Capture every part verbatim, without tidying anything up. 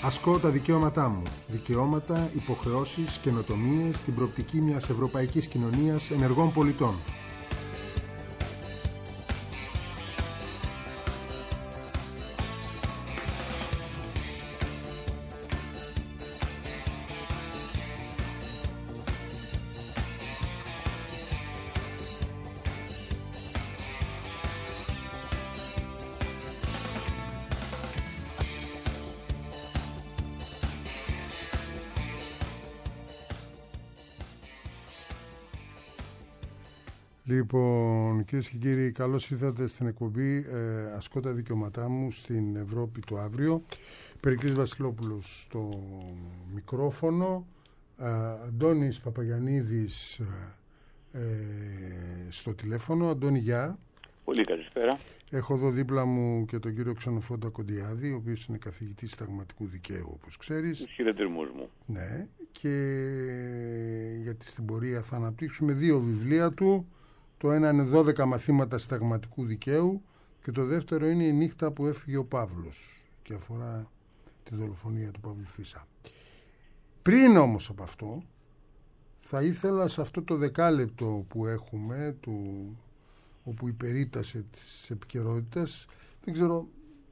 Ασκώ τα δικαιώματά μου. Δικαιώματα, υποχρεώσεις, καινοτομίες στην προοπτική μιας ευρωπαϊκής κοινωνίας ενεργών πολιτών. Λοιπόν, κυρίες και κύριοι, καλώς ήρθατε στην εκπομπή ε, Ασκώ τα δικαιώματά μου στην Ευρώπη το αύριο. Περικλής Βασιλόπουλος στο μικρόφωνο, ε, Αντώνης Παπαγιαννίδης ε, στο τηλέφωνο. Αντώνη, γεια. Πολύ καλησπέρα. Έχω εδώ δίπλα μου και τον κύριο Ξενοφόντα Κοντιάδη, ο οποίος είναι καθηγητής συνταγματικού δικαίου, όπως ξέρεις. Τους χαιρετισμούς μου. Ναι, και γιατί στην πορεία θα αναπτύξουμε δύο βιβλία του. Το ένα είναι δώδεκα μαθήματα συνταγματικού δικαίου και το δεύτερο είναι η νύχτα που έφυγε ο Παύλος και αφορά τη δολοφονία του Παύλου Φίσα. Πριν όμως από αυτό, θα ήθελα σε αυτό το δεκάλεπτο που έχουμε, του, όπου υπερήτασε της επικαιρότητας, δεν ξέρω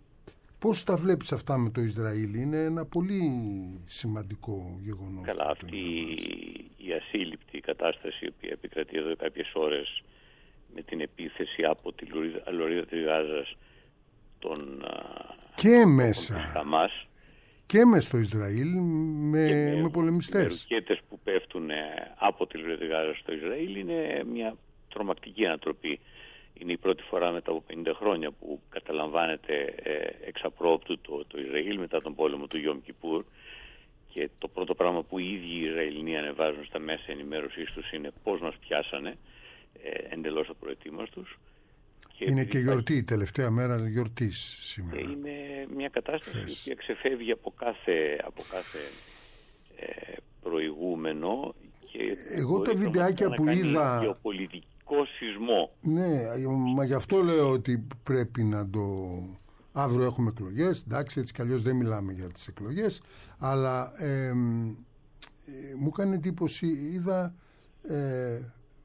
πώς τα βλέπεις αυτά με το Ισραήλ. Είναι ένα πολύ σημαντικό γεγονός. Καλά, αυτή η ασύλληπτη κατάσταση που επικρατεί εδώ κάποιες ώρες με την επίθεση από τη λωρίδα της Γάζας των και μέσα Χαμάς και μέσα στο Ισραήλ με, με, με πολεμιστές. Οι ρουκέτες που πέφτουν από τη λωρίδα της Γάζας στο Ισραήλ είναι μια τρομακτική ανατροπή. Είναι η πρώτη φορά μετά από πενήντα χρόνια που καταλαμβάνεται ε, εξαπρόπτου το, το Ισραήλ μετά τον πόλεμο του Γιόμ Κιπούρ, και το πρώτο πράγμα που οι ίδιοι οι Ισραηλοί ανεβάζουν στα μέσα ενημέρωσής τους είναι πώς μας πιάσανε ε, εντελώς απροετοίμαστους. Και είναι και γιορτή, η τελευταία μέρα γιορτής σήμερα. Είναι μια κατάσταση που ξεφεύγει από κάθε, από κάθε ε, προηγούμενο. Και εγώ τα βιντεάκια που είδα... Γεωπολιτικό σεισμό. Ναι, μα γι' αυτό λέω ότι πρέπει να το... Αύριο έχουμε εκλογές, εντάξει, έτσι κι αλλιώς δεν μιλάμε για τις εκλογές, αλλά ε, ε, μου έκανε εντύπωση, είδα ε,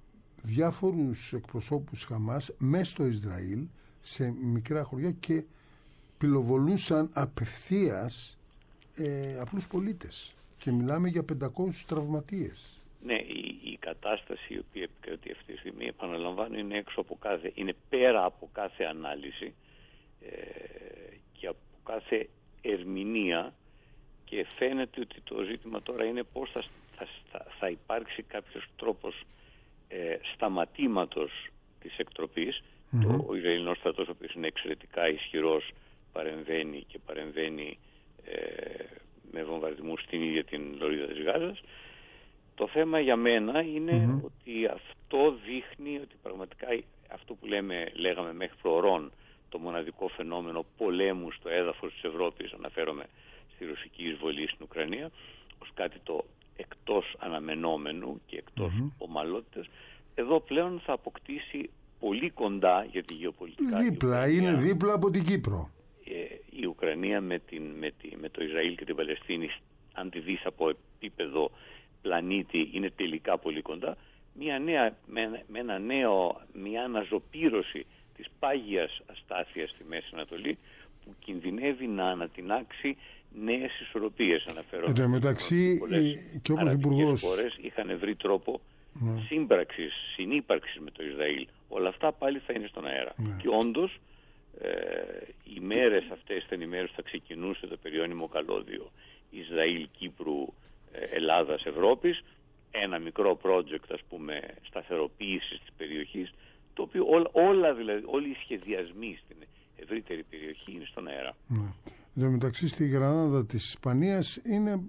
διάφορους εκπροσώπους Χαμάς μέσα στο Ισραήλ, σε μικρά χωριά, και πυλοβολούσαν απευθείας ε, απλούς πολίτες. Και μιλάμε για πεντακόσιους τραυματίες. Ναι, η, η κατάσταση η οποία επικρατεί αυτή τη στιγμή, επαναλαμβάνω, είναι έξω από κάθε, είναι πέρα από κάθε ανάλυση ε, και από κάθε ερμηνεία, και φαίνεται ότι το ζήτημα τώρα είναι πώς θα, θα, θα, θα υπάρξει κάποιος τρόπος ε, σταματήματος της εκτροπής. Mm-hmm. Το, ο Ισραηλινός στρατός, ο οποίος είναι εξαιρετικά ισχυρός, παρεμβαίνει και παρεμβαίνει ε, με βομβαρδισμούς στην ίδια την λωρίδα της Γάζας. Το θέμα για μένα είναι mm-hmm. ότι αυτό δείχνει ότι πραγματικά αυτό που λέμε, λέγαμε μέχρι προωρών, το μοναδικό φαινόμενο πολέμου στο έδαφος της Ευρώπης, αναφέρομαι στη ρωσική εισβολή στην Ουκρανία, ως κάτι το εκτός αναμενόμενου και εκτός mm-hmm. ομαλότητας, εδώ πλέον θα αποκτήσει πολύ κοντά για τη γεωπολιτικά. Δίπλα, είναι δίπλα από την Κύπρο. Ε, η Ουκρανία με, την, με, τη, με το Ισραήλ και την Παλαιστίνη, αν τη δεις από επίπεδο πλανήτη, είναι τελικά πολύ κοντά. Μια νέα, με, με ένα νέο, μια αναζωπήρωση της πάγιας αστάθειας στη Μέση Ανατολή, που κινδυνεύει να ανατινάξει νέες ισορροπίες. Αναφέρω. Εν τω μεταξύ, και ο Πρωθυπουργός χώρες είχαν βρει τρόπο ναι. σύμπραξης, συνύπαρξης με το Ισραήλ. Όλα αυτά πάλι θα είναι στον αέρα. Ναι. Και όντως, ε, οι μέρες αυτές ήταν οι μέρες που θα ξεκινούσε το περιώνυμο καλώδιο Ισραήλ, Κύπρου, ε, Ελλάδας, Ευρώπης. Ένα μικρό project, ας πούμε, σταθεροποίησης της περιοχής, το οποίο όλα, όλα δηλαδή, όλοι οι σχεδιασμοί στην ευρύτερη περιοχή είναι στον αέρα. Ναι. Εν τω μεταξύ, στη Γρανάδα της Ισπανίας είναι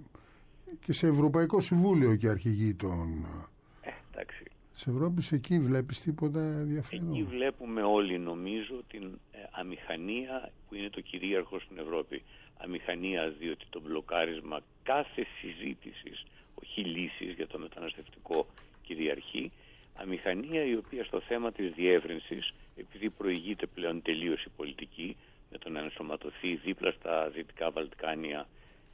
και σε Ευρωπαϊκό Συμβούλιο και αρχηγοί των ε, εντάξει. της Ευρώπης. Εκεί βλέπεις τίποτα ενδιαφέρον? Εκεί βλέπουμε όλοι, νομίζω, την ε, αμηχανία που είναι το κυρίαρχο στην Ευρώπη. Αμηχανία διότι το μπλοκάρισμα κάθε συζήτησης, όχι λύσης, για το μεταναστευτικό κυριαρχεί. Αμηχανία η οποία στο θέμα της διεύρυνσης, επειδή προηγείται πλέον τελείως η πολιτική, με το να ενσωματωθεί δίπλα στα Δυτικά Βαλκάνια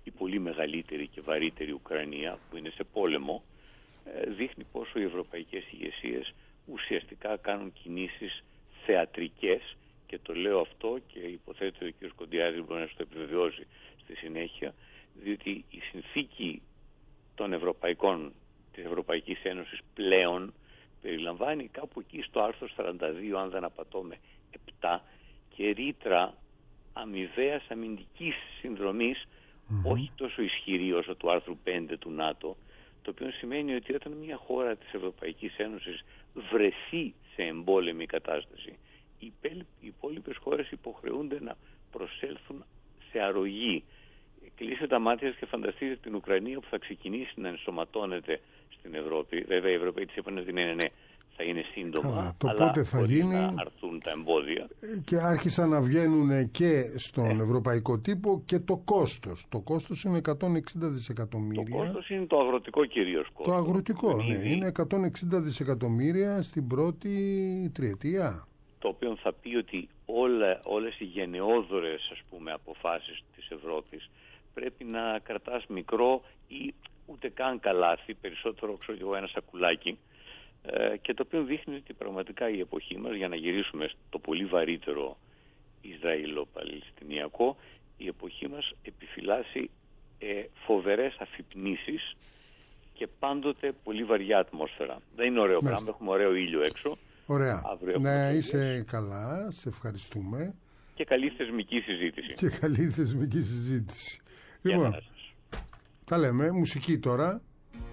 η πολύ μεγαλύτερη και βαρύτερη Ουκρανία που είναι σε πόλεμο, δείχνει πόσο οι ευρωπαϊκές ηγεσίες ουσιαστικά κάνουν κινήσεις θεατρικές, και το λέω αυτό και υποθέτω ότι ο κ. Κοντιάδης μπορεί να το επιβεβαιώσει στη συνέχεια, διότι η συνθήκη των Ευρωπαϊκών, της Ευρωπαϊκής Ένωσης πλέον περιλαμβάνει κάπου εκεί στο άρθρο σαράντα δύο, αν δεν απατώμε, επτά, και ρήτρα αμοιβαίας αμυντικής συνδρομής, mm-hmm. όχι τόσο ισχυρή όσο του άρθρου πέντε του ΝΑΤΟ, το οποίο σημαίνει ότι όταν μια χώρα της Ευρωπαϊκής Ένωσης βρεθεί σε εμπόλεμη κατάσταση, οι υπόλοιπες χώρες υποχρεούνται να προσέλθουν σε αρρωγή. Κλείστε τα μάτια σας και φανταστείτε την Ουκρανία που θα ξεκινήσει να ενσωματώνεται στην Ευρώπη. Βέβαια οι Ευρωπαίοι της είπαν ότι ναι, ναι, ναι, θα είναι σύντομα, καλά, το αλλά πότε θα γίνει, να αρθούν τα εμπόδια. Και άρχισαν να βγαίνουν και στον ε. ευρωπαϊκό τύπο και το κόστος. Το κόστος είναι εκατόν εξήντα δισεκατομμύρια. Το κόστος είναι το αγροτικό κυρίως κόστος. Το αγροτικό, ναι. Είναι, είναι εκατόν εξήντα δισεκατομμύρια στην πρώτη τριετία. Το οποίο θα πει ότι όλα, όλες οι γενναιόδορες, ας πούμε, αποφάσεις της Ευρώπης πρέπει να κρατάς μικρό ή ούτε καν καλάθι, περισσότερο ξέρω εγώ ένα σακουλάκι, ε, και το οποίο δείχνει ότι πραγματικά η εποχή μας, για να γυρίσουμε στο πολύ βαρύτερο Ισραηλο-Παλαιστινιακό, η εποχή μας επιφυλάσσει ε, φοβερές αφυπνήσεις και πάντοτε πολύ βαριά ατμόσφαιρα. Δεν είναι ωραίο πράγμα, έχουμε ωραίο ήλιο έξω. Ωραία. Ναι, είσαι καλά, σε ευχαριστούμε. Και καλή θεσμική συζήτηση. Και καλή θεσμική συζήτηση. Λοιπόν, τα λέμε, μουσική τώρα.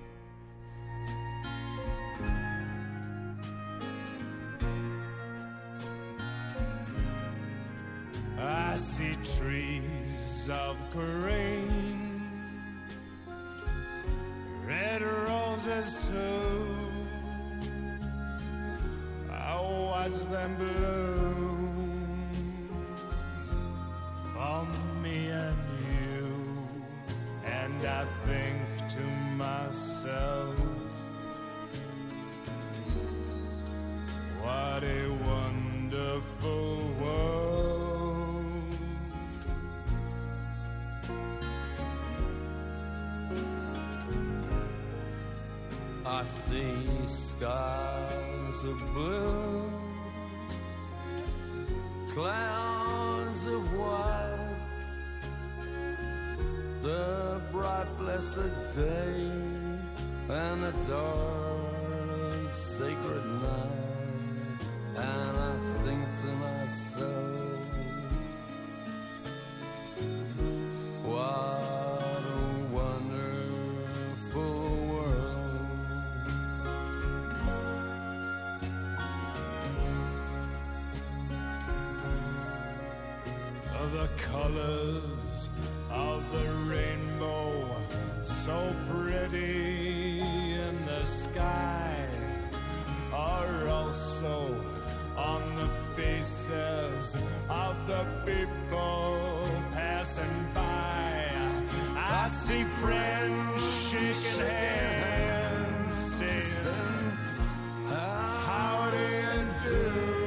I see trees of green, red roses too. I watch them bloom for me and you, and I think to myself, what a wonderful world. I see skies of blue, clouds of white, the bright blessed day and the dark sacred night, and I think to myself, what a wonderful world. The colors of the rainbow, so pretty in the sky, are also on the faces of the people passing by. I see friends shaking hands, saying, how do you do?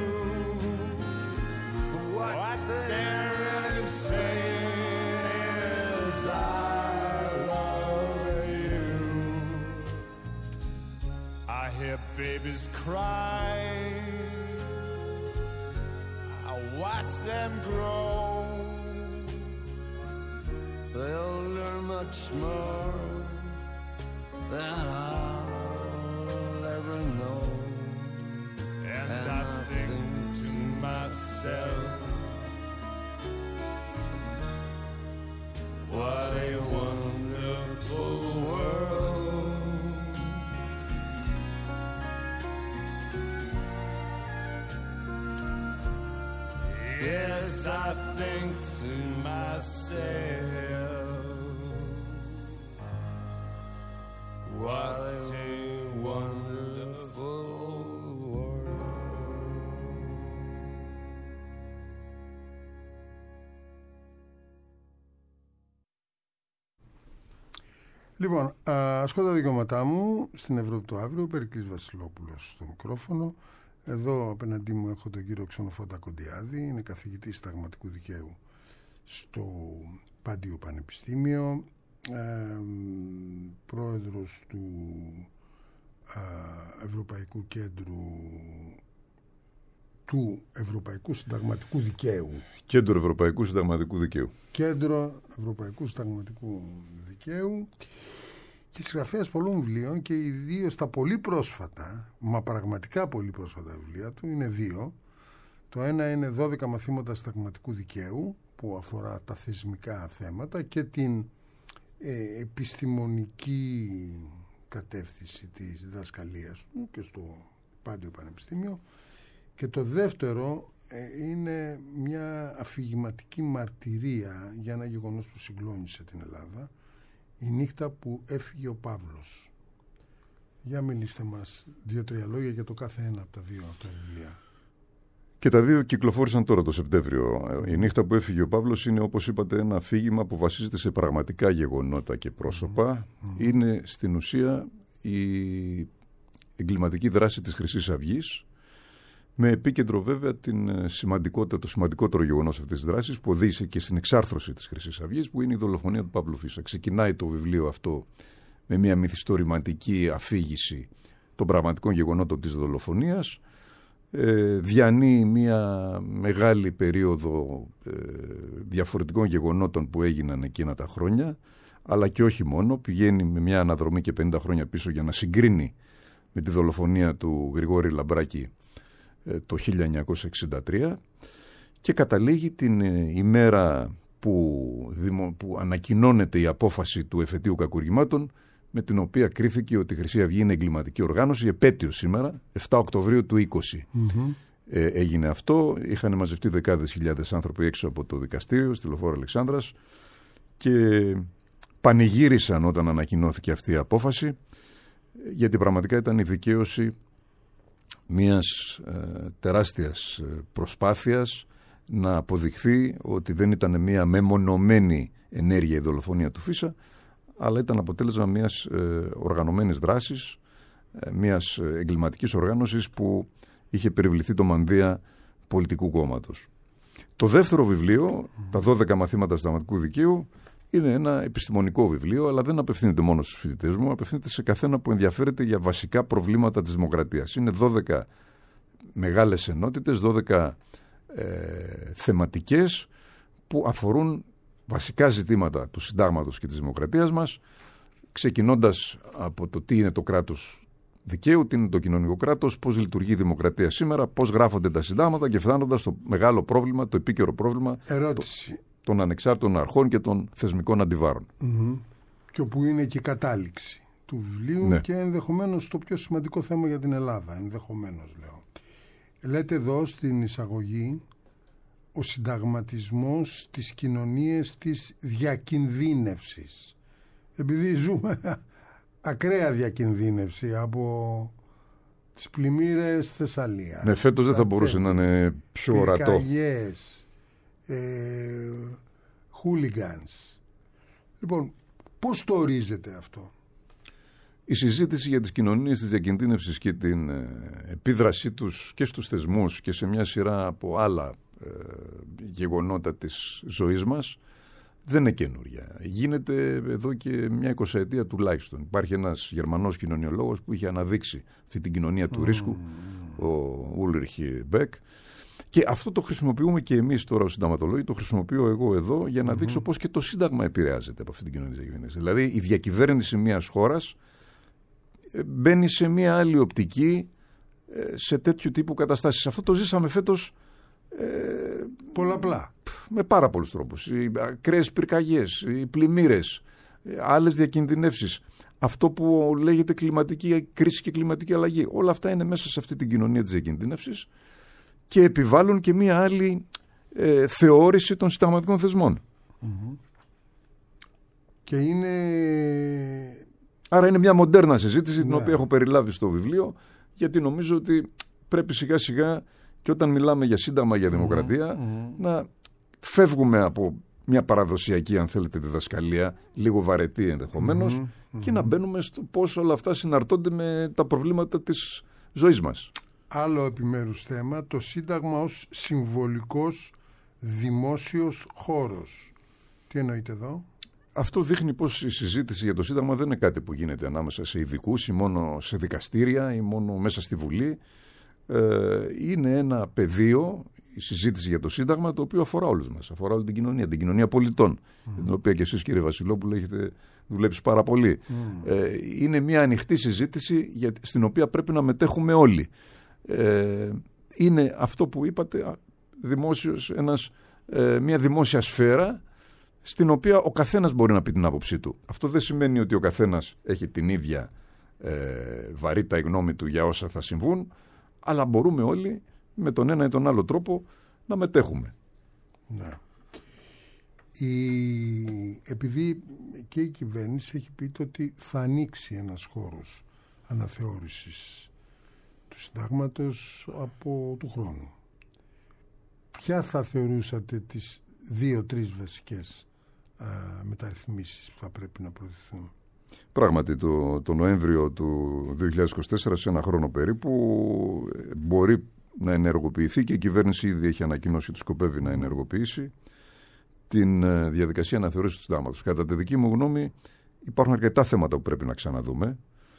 What, what they're really saying is, I love you. I hear babies cry, I watch them grow. They'll learn much more than I'll ever know. And, and I, I think, think to myself, what a wonderful world. Yes, I think to myself, what a wonderful world. Λοιπόν, ασκώ τα δικαιώματά μου στην Ευρώπη του αύριο, Περικλής Βασιλόπουλος στο μικρόφωνο. Εδώ απέναντί μου έχω τον κύριο Ξενοφόντα Κοντιάδη, είναι καθηγητής συνταγματικού δικαίου στο Πάντιο Πανεπιστήμιο, ε, πρόεδρος του ε, Ευρωπαϊκού Κέντρου του Ευρωπαϊκού Συνταγματικού Δικαίου. Κέντρο Ευρωπαϊκού Συνταγματικού Δικαίου. Κέντρο Ευρωπαϊκού Συνταγματικού Δικαίου και συγγραφέας πολλών βιβλίων, και ιδίως τα πολύ πρόσφατα, μα πραγματικά πολύ πρόσφατα βιβλία του είναι δύο. Το ένα είναι δώδεκα μαθήματα συνταγματικού δικαίου, που αφορά τα θεσμικά θέματα και την ε, επιστημονική κατεύθυνση της διδασκαλίας του και στο Πάντιο Πανεπιστήμιο. Και το δεύτερο ε, είναι μια αφηγηματική μαρτυρία για ένα γεγονός που συγκλώνησε την Ελλάδα, η νύχτα που έφυγε ο Παύλος. Για μιλήστε μας δύο-τρία λόγια για το κάθε ένα από τα δύο αυτά βιβλία. Και τα δύο κυκλοφόρησαν τώρα το Σεπτέμβριο. Η νύχτα που έφυγε ο Παύλος είναι, όπως είπατε, ένα αφήγημα που βασίζεται σε πραγματικά γεγονότα και πρόσωπα. Mm-hmm. Είναι στην ουσία η εγκληματική δράση της Χρυσής Αυγής, με επίκεντρο βέβαια την σημαντικότητα, το σημαντικότερο γεγονός αυτής της δράσης που οδήγησε και στην εξάρθρωση της Χρυσής Αυγής, που είναι η δολοφονία του Παύλου Φίσα. Ξεκινάει το βιβλίο αυτό με μια μυθιστορηματική αφήγηση των πραγματικών γεγονότων της δολοφονίας. Ε, διανύει μια μεγάλη περίοδο ε, διαφορετικών γεγονότων που έγιναν εκείνα τα χρόνια, αλλά και όχι μόνο. Πηγαίνει με μια αναδρομή και πενήντα χρόνια πίσω για να συγκρίνει με τη δολοφονία του Γρηγόρη Λαμπράκη ε, το χίλια εννιακόσια εξήντα τρία και καταλήγει την ε, ημέρα που, δημο, που ανακοινώνεται η απόφαση του εφετείου κακουργημάτων, με την οποία κρίθηκε ότι η Χρυσή Αυγή είναι εγκληματική οργάνωση. Επέτειο σήμερα, επτά Οκτωβρίου του είκοσι. Mm-hmm. Ε, έγινε αυτό. Είχαν μαζευτεί δεκάδες χιλιάδες άνθρωποι έξω από το δικαστήριο στη Λεωφόρο Αλεξάνδρας και πανηγύρισαν όταν ανακοινώθηκε αυτή η απόφαση, γιατί πραγματικά ήταν η δικαίωση μιας ε, τεράστιας προσπάθειας να αποδειχθεί ότι δεν ήταν μια μεμονωμένη ενέργεια η δολοφονία του Φίσα, αλλά ήταν αποτέλεσμα μιας ε, οργανωμένης δράσης, ε, μιας εγκληματικής οργάνωσης που είχε περιβληθεί το μανδύα πολιτικού κόμματος. Το δεύτερο βιβλίο, mm. τα δώδεκα μαθήματα συνταγματικού δικαίου, είναι ένα επιστημονικό βιβλίο, αλλά δεν απευθύνεται μόνο στους φοιτητές μου, απευθύνεται σε καθένα που ενδιαφέρεται για βασικά προβλήματα της δημοκρατίας. Είναι δώδεκα μεγάλες ενότητες, δώδεκα ε, θεματικές που αφορούν βασικά ζητήματα του συντάγματος και της δημοκρατίας μας, ξεκινώντας από το τι είναι το κράτος δικαίου, τι είναι το κοινωνικό κράτος, πώς λειτουργεί η δημοκρατία σήμερα, πώς γράφονται τα συντάγματα και φτάνοντας στο μεγάλο πρόβλημα, το επίκαιρο πρόβλημα Ερώτηση. Το, των ανεξάρτητων αρχών και των θεσμικών αντιβάρων. Mm-hmm. Και όπου είναι και η κατάληξη του βιβλίου, ναι, και ενδεχομένως το πιο σημαντικό θέμα για την Ελλάδα. Ενδεχομένως λέω. Λέτε εδώ στην εισαγωγή ο συνταγματισμός της κοινωνίας της διακινδύνευσης. Επειδή ζούμε ακραία διακινδύνευση από τις πλημμύρες Θεσσαλία. Ναι, φέτος δεν θα μπορούσε να είναι πιο ορατό. Πυρκαγιές, ε, hooligans. Λοιπόν, πώς το ορίζετε αυτό? Η συζήτηση για τις κοινωνίες της διακινδύνευσης και την ε, επίδρασή τους και στους θεσμούς και σε μια σειρά από άλλα ε, γεγονότα της ζωής μας δεν είναι καινούρια. Γίνεται εδώ και μια εικοσαετία τουλάχιστον. Υπάρχει ένας Γερμανός κοινωνιολόγος που είχε αναδείξει αυτή την κοινωνία του mm. ρίσκου, ο Ούλριχ Μπεκ, και αυτό το χρησιμοποιούμε και εμείς τώρα ως συνταγματολόγοι, το χρησιμοποιώ εγώ εδώ για να mm-hmm. δείξω πώς και το Σύνταγμα επηρεάζεται από αυτή την κοινωνία της διακυβέρνησης. Δηλαδή η διακυβέρνηση μιας χώρας μπαίνει σε μια άλλη οπτική σε τέτοιου τύπου καταστάσεις. Αυτό το ζήσαμε φέτος ε, πολλαπλά. Με πάρα πολλούς τρόπους. Οι ακραίες πυρκαγιές, οι πλημμύρες, άλλες διακινδυνεύσεις. Αυτό που λέγεται κλιματική κρίση και κλιματική αλλαγή. Όλα αυτά είναι μέσα σε αυτή την κοινωνία της διακινδύνευσης και επιβάλλουν και μια άλλη ε, θεώρηση των συνταγματικών θεσμών. Mm-hmm. Και είναι... Άρα είναι μια μοντέρνα συζήτηση, ναι, την οποία έχω περιλάβει στο βιβλίο, γιατί νομίζω ότι πρέπει σιγά σιγά και όταν μιλάμε για σύνταγμα, για δημοκρατία, mm-hmm. να φεύγουμε από μια παραδοσιακή, αν θέλετε, διδασκαλία, λίγο βαρετή ενδεχομένως, mm-hmm. και να μπαίνουμε στο πώς όλα αυτά συναρτώνται με τα προβλήματα της ζωής μας. Άλλο επιμέρους θέμα, το Σύνταγμα ως συμβολικός δημόσιος χώρος. Τι εννοείται εδώ? αυτό δείχνει πως η συζήτηση για το Σύνταγμα δεν είναι κάτι που γίνεται ανάμεσα σε ειδικούς ή μόνο σε δικαστήρια ή μόνο μέσα στη Βουλή. Ε, είναι ένα πεδίο, η συζήτηση για το Σύνταγμα, το οποίο αφορά όλους μας, αφορά όλη την κοινωνία, την κοινωνία πολιτών, mm. την οποία και εσείς, κύριε Βασιλόπουλο, έχετε δουλέψει πάρα πολύ. Mm. Ε, είναι μια ανοιχτή συζήτηση για, στην οποία πρέπει να μετέχουμε όλοι. Ε, είναι αυτό που είπατε, δημόσιος, ένας, ε, μια δημόσια σφαίρα στην οποία ο καθένας μπορεί να πει την άποψή του. Αυτό δεν σημαίνει ότι ο καθένας έχει την ίδια ε, βαρύτητα η γνώμη του για όσα θα συμβούν, αλλά μπορούμε όλοι με τον ένα ή τον άλλο τρόπο να μετέχουμε. Ναι. Η... Επειδή και η κυβέρνηση έχει πει ότι θα ανοίξει ένας χώρος αναθεώρησης του συντάγματος από του χρόνου. Ποια θα θεωρούσατε τις δύο-τρεις βασικές α, μεταρρυθμίσεις που θα πρέπει να προωθηθούν? Πράγματι, το, το Νοέμβριο του δύο χιλιάδες είκοσι τέσσερα, σε ένα χρόνο περίπου, μπορεί να ενεργοποιηθεί, και η κυβέρνηση ήδη έχει ανακοινώσει ότι σκοπεύει να ενεργοποιήσει την διαδικασία αναθεώρησης του συντάγματος. Κατά τη δική μου γνώμη, υπάρχουν αρκετά θέματα που πρέπει να ξαναδούμε.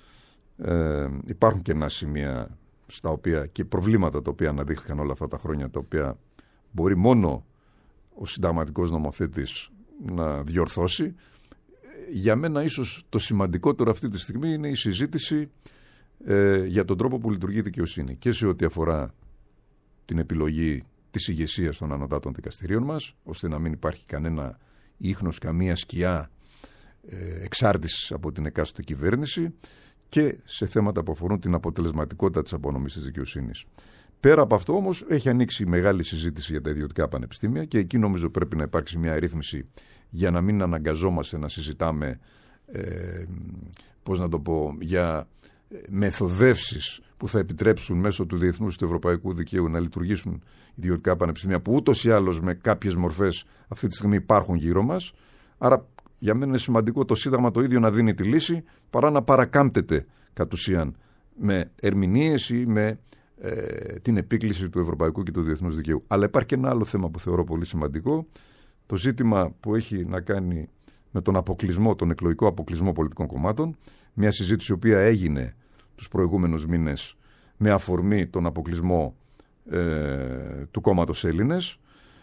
Ε, υπάρχουν κενά σημεία στα οποία, και προβλήματα τα οποία αναδείχθηκαν όλα αυτά τα χρόνια, τα οποία μπορεί μόνο ο συνταγματικός νομοθέτης να διορθώσει. Για μένα ίσως το σημαντικότερο αυτή τη στιγμή είναι η συζήτηση ε, για τον τρόπο που λειτουργεί η δικαιοσύνη, και σε ό,τι αφορά την επιλογή της ηγεσίας των ανωτάτων δικαστηρίων μας, ώστε να μην υπάρχει κανένα ίχνος, καμία σκιά ε, εξάρτησης από την εκάστοτε κυβέρνηση, και σε θέματα που αφορούν την αποτελεσματικότητα της απονομής της δικαιοσύνης. Πέρα από αυτό όμως έχει ανοίξει μεγάλη συζήτηση για τα ιδιωτικά πανεπιστήμια, και εκεί νομίζω πρέπει να υπάρξει μια ρύθμιση για να μην αναγκαζόμαστε να συζητάμε ε, πώς να το πω, για μεθοδεύσεις που θα επιτρέψουν μέσω του διεθνούς του ευρωπαϊκού δικαίου να λειτουργήσουν ιδιωτικά πανεπιστήμια, που ούτως ή άλλως με κάποιες μορφές αυτή τη στιγμή υπάρχουν γύρω μας. Άρα για μένα είναι σημαντικό το Σύνταγμα το ίδιο να δίνει τη λύση, παρά να παρακάμπτεται κατ' ουσίαν με ερμηνείες ή με ε, την επίκληση του ευρωπαϊκού και του διεθνούς δικαίου. Αλλά υπάρχει και ένα άλλο θέμα που θεωρώ πολύ σημαντικό, το ζήτημα που έχει να κάνει με τον αποκλεισμό, τον εκλογικό αποκλεισμό πολιτικών κομμάτων, μια συζήτηση η οποία έγινε τους προηγούμενους μήνες με αφορμή τον αποκλεισμό ε, του κόμματος Έλληνες,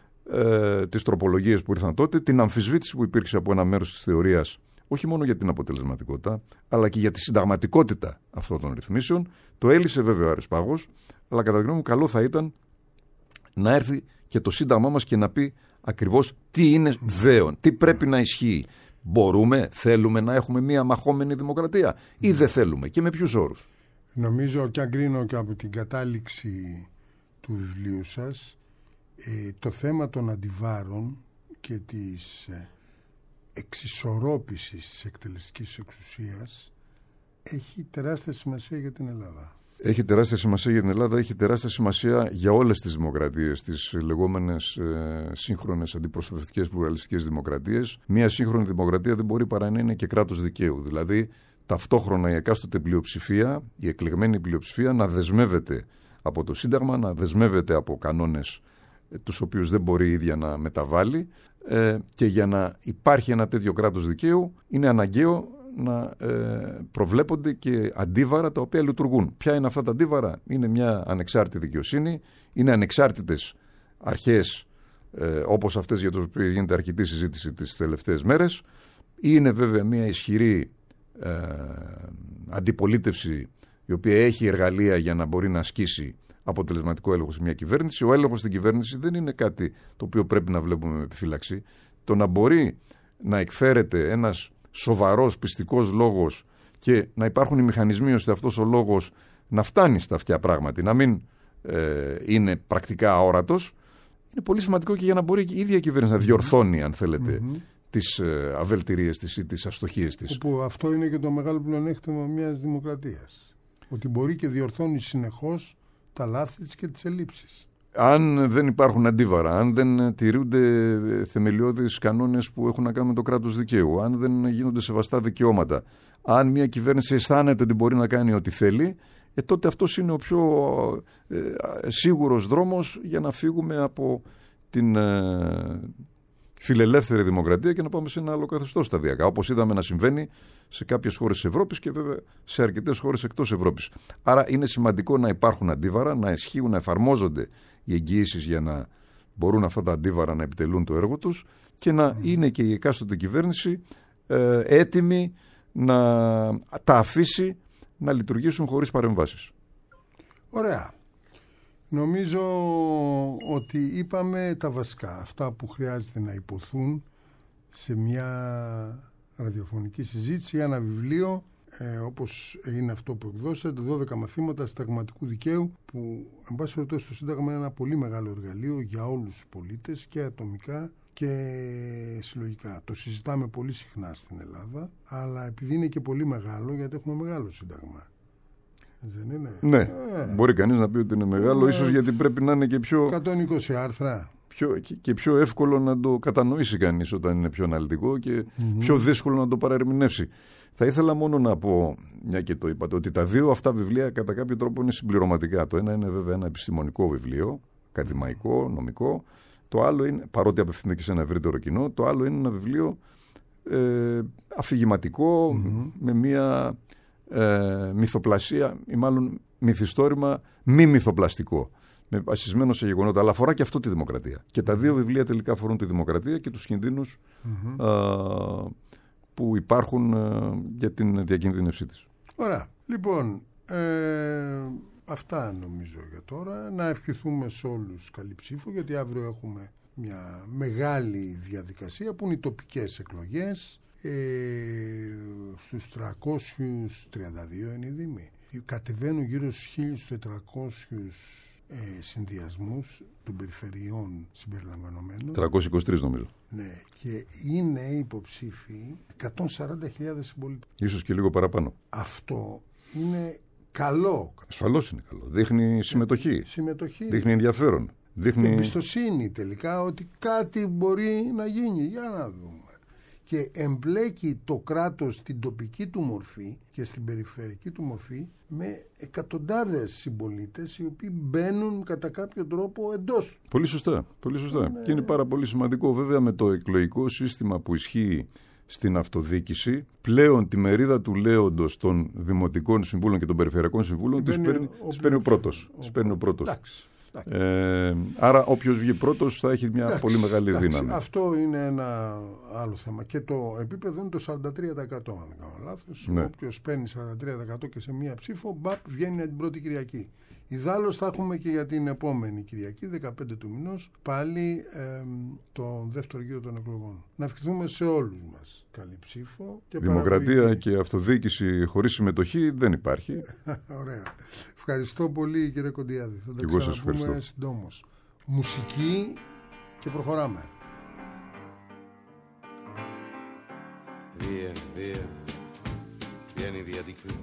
ε, τις τροπολογίες που ήρθαν τότε, την αμφισβήτηση που υπήρξε από ένα μέρος της θεωρίας, όχι μόνο για την αποτελεσματικότητα, αλλά και για τη συνταγματικότητα αυτών των ρυθμίσεων. Το έλυσε βέβαια ο Άρης Πάγος, αλλά κατά τη γνώμη μου καλό θα ήταν να έρθει και το Σύνταγμά μας και να πει ακριβώς τι είναι δέον, τι πρέπει να ισχύει. Μπορούμε, θέλουμε να έχουμε μια μαχόμενη δημοκρατία ή δεν θέλουμε, και με ποιους όρους? Νομίζω, και αν κρίνω και από την κατάληξη του βιβλίου σας, ε, το θέμα των αντιβάρων και της ε, εξισορρόπησης της εκτελεστικής εξουσίας έχει τεράστια σημασία για την Ελλάδα. Έχει τεράστια σημασία για την Ελλάδα, έχει τεράστια σημασία για όλες τις δημοκρατίες, τις λεγόμενες ε, σύγχρονες αντιπροσωπευτικές πλουραλιστικές δημοκρατίες. Μία σύγχρονη δημοκρατία δεν μπορεί παρά να είναι και κράτος δικαίου. Δηλαδή, ταυτόχρονα η εκάστοτε πλειοψηφία, η εκλεγμένη πλειοψηφία, να δεσμεύεται από το Σύνταγμα, να δεσμεύεται από κανόνες ε, τους οποίους δεν μπορεί η ίδια να μεταβάλει, ε, και για να υπάρχει ένα τέτοιο κράτος δικαίου είναι αναγκαίο να ε, προβλέπονται και αντίβαρα τα οποία λειτουργούν. Ποια είναι αυτά τα αντίβαρα? Είναι μια ανεξάρτητη δικαιοσύνη, είναι ανεξάρτητες αρχές ε, όπως αυτές για τις οποίες γίνεται αρκετή συζήτηση τις τελευταίες μέρες, είναι βέβαια μια ισχυρή ε, αντιπολίτευση η οποία έχει εργαλεία για να μπορεί να ασκήσει αποτελεσματικό έλεγχο σε μια κυβέρνηση. Ο έλεγχος στην κυβέρνηση δεν είναι κάτι το οποίο πρέπει να βλέπουμε με επιφύλαξη. Το να μπορεί να εκφέρεται ένας σοβαρός πιστικός λόγος και να υπάρχουν οι μηχανισμοί ώστε αυτός ο λόγος να φτάνει στα αυτιά πράγματι, να μην ε, είναι πρακτικά αόρατος, είναι πολύ σημαντικό και για να μπορεί η ίδια η κυβέρνηση να διορθώνει, αν θέλετε, mm-hmm. τις ε, αβελτηρίες της ή τις αστοχίες της. Όπου αυτό είναι και το μεγάλο πλεονέκτημα μιας δημοκρατίας. Ότι μπορεί και διορθώνει συνεχώς τα λάθη της και τις ελλείψεις. Αν δεν υπάρχουν αντίβαρα, αν δεν τηρούνται θεμελιώδεις κανόνες που έχουν να κάνουν με το κράτος δικαίου, αν δεν γίνονται σεβαστά δικαιώματα, αν μια κυβέρνηση αισθάνεται ότι μπορεί να κάνει ό,τι θέλει, ε, τότε αυτός είναι ο πιο ε, σίγουρος δρόμος για να φύγουμε από την, ε, φιλελεύθερη δημοκρατία και να πάμε σε ένα άλλο καθεστώς σταδιακά. Όπως είδαμε να συμβαίνει σε κάποιες χώρες της Ευρώπης και βέβαια σε αρκετές χώρες εκτός Ευρώπης. Άρα είναι σημαντικό να υπάρχουν αντίβαρα, να ισχύουν, να εφαρμόζονται οι εγγυήσεις για να μπορούν αυτά τα αντίβαρα να επιτελούν το έργο τους και να mm. είναι και η εκάστοτε κυβέρνηση ε, έτοιμη να τα αφήσει να λειτουργήσουν χωρίς παρεμβάσεις. Ωραία. Νομίζω ότι είπαμε τα βασικά, αυτά που χρειάζεται να υποθούν σε μια ραδιοφωνική συζήτηση για ένα βιβλίο ε, όπως είναι αυτό που εκδώσατε, δώδεκα μαθήματα συνταγματικού δικαίου, που εν πάση περιπτώσει το Σύνταγμα είναι ένα πολύ μεγάλο εργαλείο για όλους τους πολίτες και ατομικά και συλλογικά. Το συζητάμε πολύ συχνά στην Ελλάδα, αλλά επειδή είναι και πολύ μεγάλο, γιατί έχουμε μεγάλο Σύνταγμα. Δεν είναι? Ναι, ε, μπορεί κανείς να πει ότι είναι μεγάλο, ε, ίσως γιατί πρέπει να είναι και πιο... εκατόν είκοσι άρθρα. Πιο, και, και πιο εύκολο να το κατανοήσει κανείς όταν είναι πιο αναλυτικό και mm-hmm. πιο δύσκολο να το παραερμηνεύσει. Θα ήθελα μόνο να πω, μια και το είπατε, ότι τα δύο αυτά βιβλία κατά κάποιο τρόπο είναι συμπληρωματικά. Το ένα είναι βέβαια ένα επιστημονικό βιβλίο, ακαδημαϊκό, νομικό. Το άλλο είναι, παρότι απευθύνεται και σε ένα ευρύτερο κοινό, το άλλο είναι ένα βιβλίο ε, αφηγηματικό mm-hmm. με μια ε, μυθοπλασία ή μάλλον μυθιστόρημα μη μυθοπλαστικό. Με βασισμένο σε γεγονότα, αλλά αφορά και αυτό τη δημοκρατία. Και τα δύο βιβλία τελικά αφορούν τη δημοκρατία και τους κινδύνους mm-hmm. α, που υπάρχουν α, για την διακινδύνευσή της. Ωραία. Λοιπόν, ε, αυτά νομίζω για τώρα. Να ευχηθούμε σε όλους καλή ψήφο, γιατί αύριο έχουμε μια μεγάλη διαδικασία που είναι οι τοπικές εκλογές. Ε, στους τριακόσιους τριάντα δύο είναι οι δήμοι. Κατεβαίνουν γύρω στους χίλιους τετρακόσιους Ε, συνδυασμούς των περιφερειών συμπεριλαμβανομένων. τριακόσιοι είκοσι τρεις νομίζω. Ναι, και είναι υποψήφοι εκατόν σαράντα χιλιάδες συμπολίτες. Ίσως και λίγο παραπάνω. Αυτό είναι καλό. Ασφαλώς είναι καλό. Δείχνει συμμετοχή. Συμμετοχή. Δείχνει ενδιαφέρον. Δείχνει εμπιστοσύνη τελικά ότι κάτι μπορεί να γίνει. Για να δούμε. Και εμπλέκει το κράτος στην τοπική του μορφή και στην περιφερειακή του μορφή με εκατοντάδες συμπολίτες οι οποίοι μπαίνουν κατά κάποιο τρόπο εντός. Πολύ σωστά. Πολύ σωστά. Ναι. Και είναι πάρα πολύ σημαντικό βέβαια με το εκλογικό σύστημα που ισχύει στην αυτοδιοίκηση, πλέον τη μερίδα του λέοντος των δημοτικών συμβούλων και των περιφερειακών συμβούλων τις παίρνει, παίρνει ο πρώτος. Ο, παίρνει ο πρώτος. Εντάξει. Ε, άρα όποιος βγει πρώτος θα έχει μια εντάξει, πολύ μεγάλη εντάξει, δύναμη. Αυτό είναι ένα άλλο θέμα. Και το επίπεδο είναι το σαράντα τρία τοις εκατό, αν δεν κάνω λάθος. Ναι. Όποιος παίρνει σαράντα τρία τοις εκατό και σε μία ψήφο, μπαπ, βγαίνει την πρώτη Κυριακή. Ιδάλλως θα έχουμε και για την επόμενη Κυριακή, δεκαπέντε του μηνός, πάλι ε, τον δεύτερο γύρο των εκλογών. Να ευχηθούμε σε όλους μας καλή ψήφο. Και δημοκρατία παραγωγή. Και αυτοδιοίκηση χωρίς συμμετοχή δεν υπάρχει. Ωραία. Ευχαριστώ πολύ, κύριε Κοντιάδη. Θα τα ξαναπούμε συντόμως. Μουσική και προχωράμε. Via, via, vieni via di qui.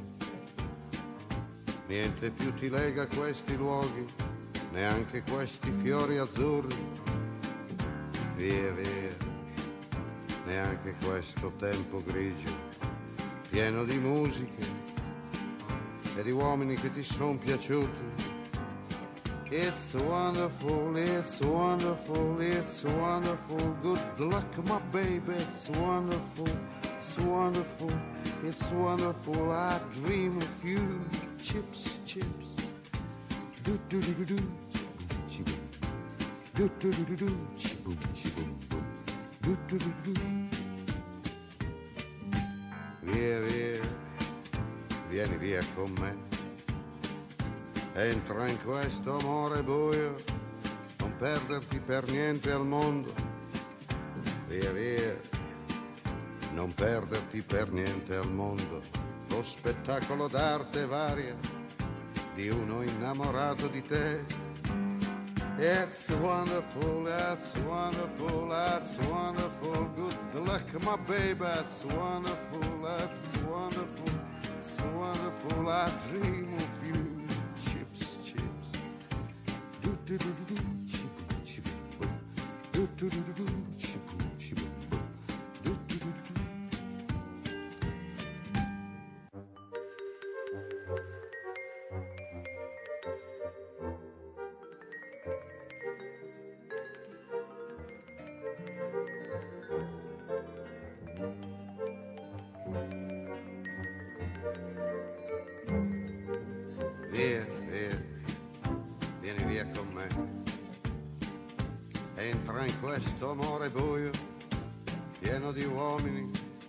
Niente più ti lega questi luoghi, neanche questi fiori azzurri. Via, via, neanche questo tempo grigio, pieno di musiche e di uomini che ti son piaciuti. It's wonderful, it's wonderful, it's wonderful. Good luck, my baby, it's wonderful, it's wonderful, it's wonderful. I dream of you. Chips, chips. Do do do do do. Chi-boom. Do do do do do. Chi-boom, chi-boom, boom. Do do do do. Via, via, vieni via con me. Entra in questo amore buio, non perderti per niente al mondo. Via, via, non perderti per niente al mondo. Lo spettacolo d'arte varia di uno innamorato di te. It's wonderful, it's wonderful, it's wonderful. Good luck, my baby, it's wonderful, it's wonderful, it's wonderful. I dream of you. Chips, chips. Do do do do do. Chip, chip, boom. Do do do do do. Chip, chip, boom. Do do do do do. Entra in questo amore buio, pieno di uomini.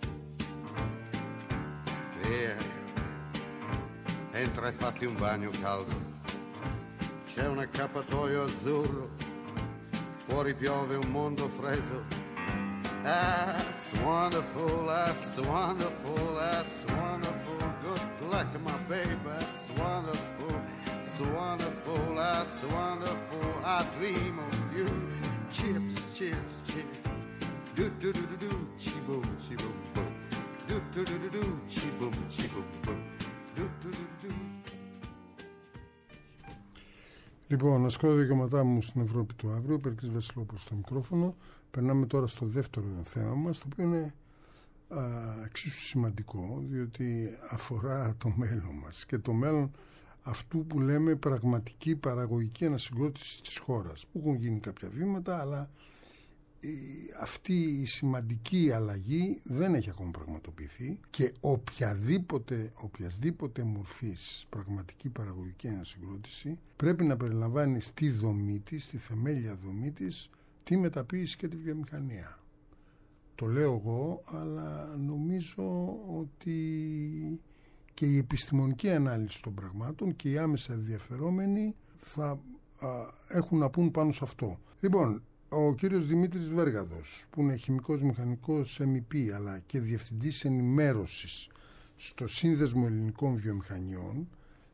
Via, entra e fatti un bagno caldo. C'è un accappatoio azzurro, fuori piove un mondo freddo. That's wonderful, that's wonderful, that's wonderful. Good luck, my baby, that's wonderful, that's wonderful, that's wonderful. I dream of you. Cheers, cheers, cheers. Do do do do do, chi boom, chi boom boom. Do do do do do, chi boom, chi boom boom. Do do do do do. Λοιπόν, να σκόρω δικαιωματά μου στην Ευρώπη του αύριο, Περκής Βασιλόπουλος στο μικρόφωνο. Περνάμε τώρα στο δεύτερο θέμα μας, το οποίο είναι α, εξίσου σημαντικό, διότι αφορά το μέλλον μας και το μέλλον αυτού που λέμε πραγματική παραγωγική ανασυγκρότηση της χώρας, που έχουν γίνει κάποια βήματα, αλλά η, αυτή η σημαντική αλλαγή δεν έχει ακόμα πραγματοποιηθεί και οποιαδήποτε, οποιασδήποτε μορφής πραγματική παραγωγική ανασυγκρότηση πρέπει να περιλαμβάνει στη δομή της, στη θεμέλια δομή της, τη μεταποίηση και τη βιομηχανία. Το λέω εγώ, αλλά νομίζω ότι και η επιστημονική ανάλυση των πραγμάτων και οι άμεσα ενδιαφερόμενοι θα α, έχουν να πούν πάνω σε αυτό. Λοιπόν, ο κύριος Δημήτρης Βέργαδος, που είναι χημικός μηχανικός εμ ι πι αλλά και διευθυντής ενημέρωσης στο Σύνδεσμο Ελληνικών Βιομηχανιών,